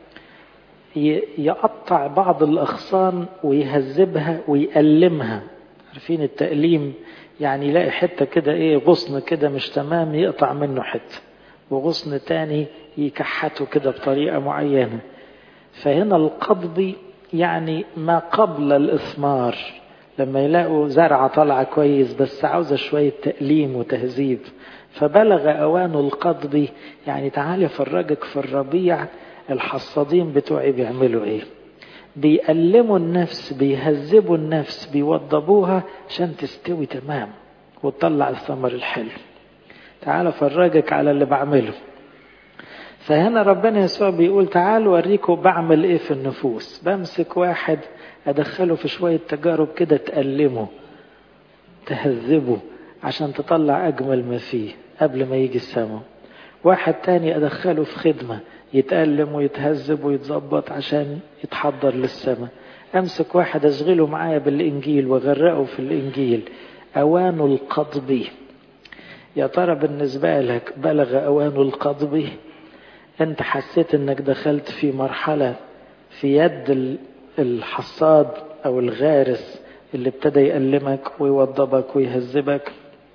يقطع بعض الأغصان ويهذبها ويألمها. عارفين التأليم؟ يعني يلاقي حتة كده ايه غصن كده مش تمام يقطع منه حتة، وغصن تاني يكحته كده بطريقة معينة. فهنا القضب يعني ما قبل الإثمار، لما يلاقوا زرعة طالعة كويس بس عاوزة شوية تأليم وتهذيب. فبلغ أوان القضب يعني تعالي فرجك في الربيع الحصادين بتوعي بيعملوا ايه، بيألموا النفس بيهذبوا النفس بيوضبوها عشان تستوي تمام وتطلع الثمر الحلو. تعالى فرجك على اللي بعمله. فهنا ربنا يسوع بيقول تعالوا أوريكم بعمل ايه في النفوس. بمسك واحد أدخله في شوية تجارب كده تألمه تهذبه عشان تطلع أجمل ما فيه قبل ما يجي السماء. واحد تاني أدخله في خدمة يتألم ويتهذب ويتظبط عشان يتحضر للسماء. أمسك واحد أشغله معايا بالإنجيل وغرقه في الإنجيل. أوان القضب. يا ترى بالنسبة لك بلغ أوان القضب؟ أنت حسيت أنك دخلت في مرحلة في يد الحصاد أو الغارس اللي ابتدى يألمك ويوضبك ويهذبك.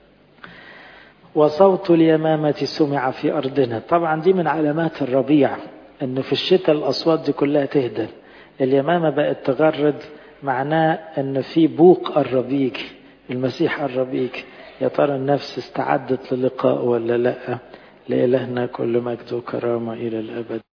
وصوت اليمامة سمع في أرضنا. طبعا دي من علامات الربيع، أنه في الشتاء الأصوات دي كلها تهدى. اليمامة بقت تغرد، معناه أن في بوق قرب يجي، المسيح قرب يجي. يا ترى النفس استعدت للقاء ولا لا؟ لإلهنا كل مجد وكرامة إلى الأبد.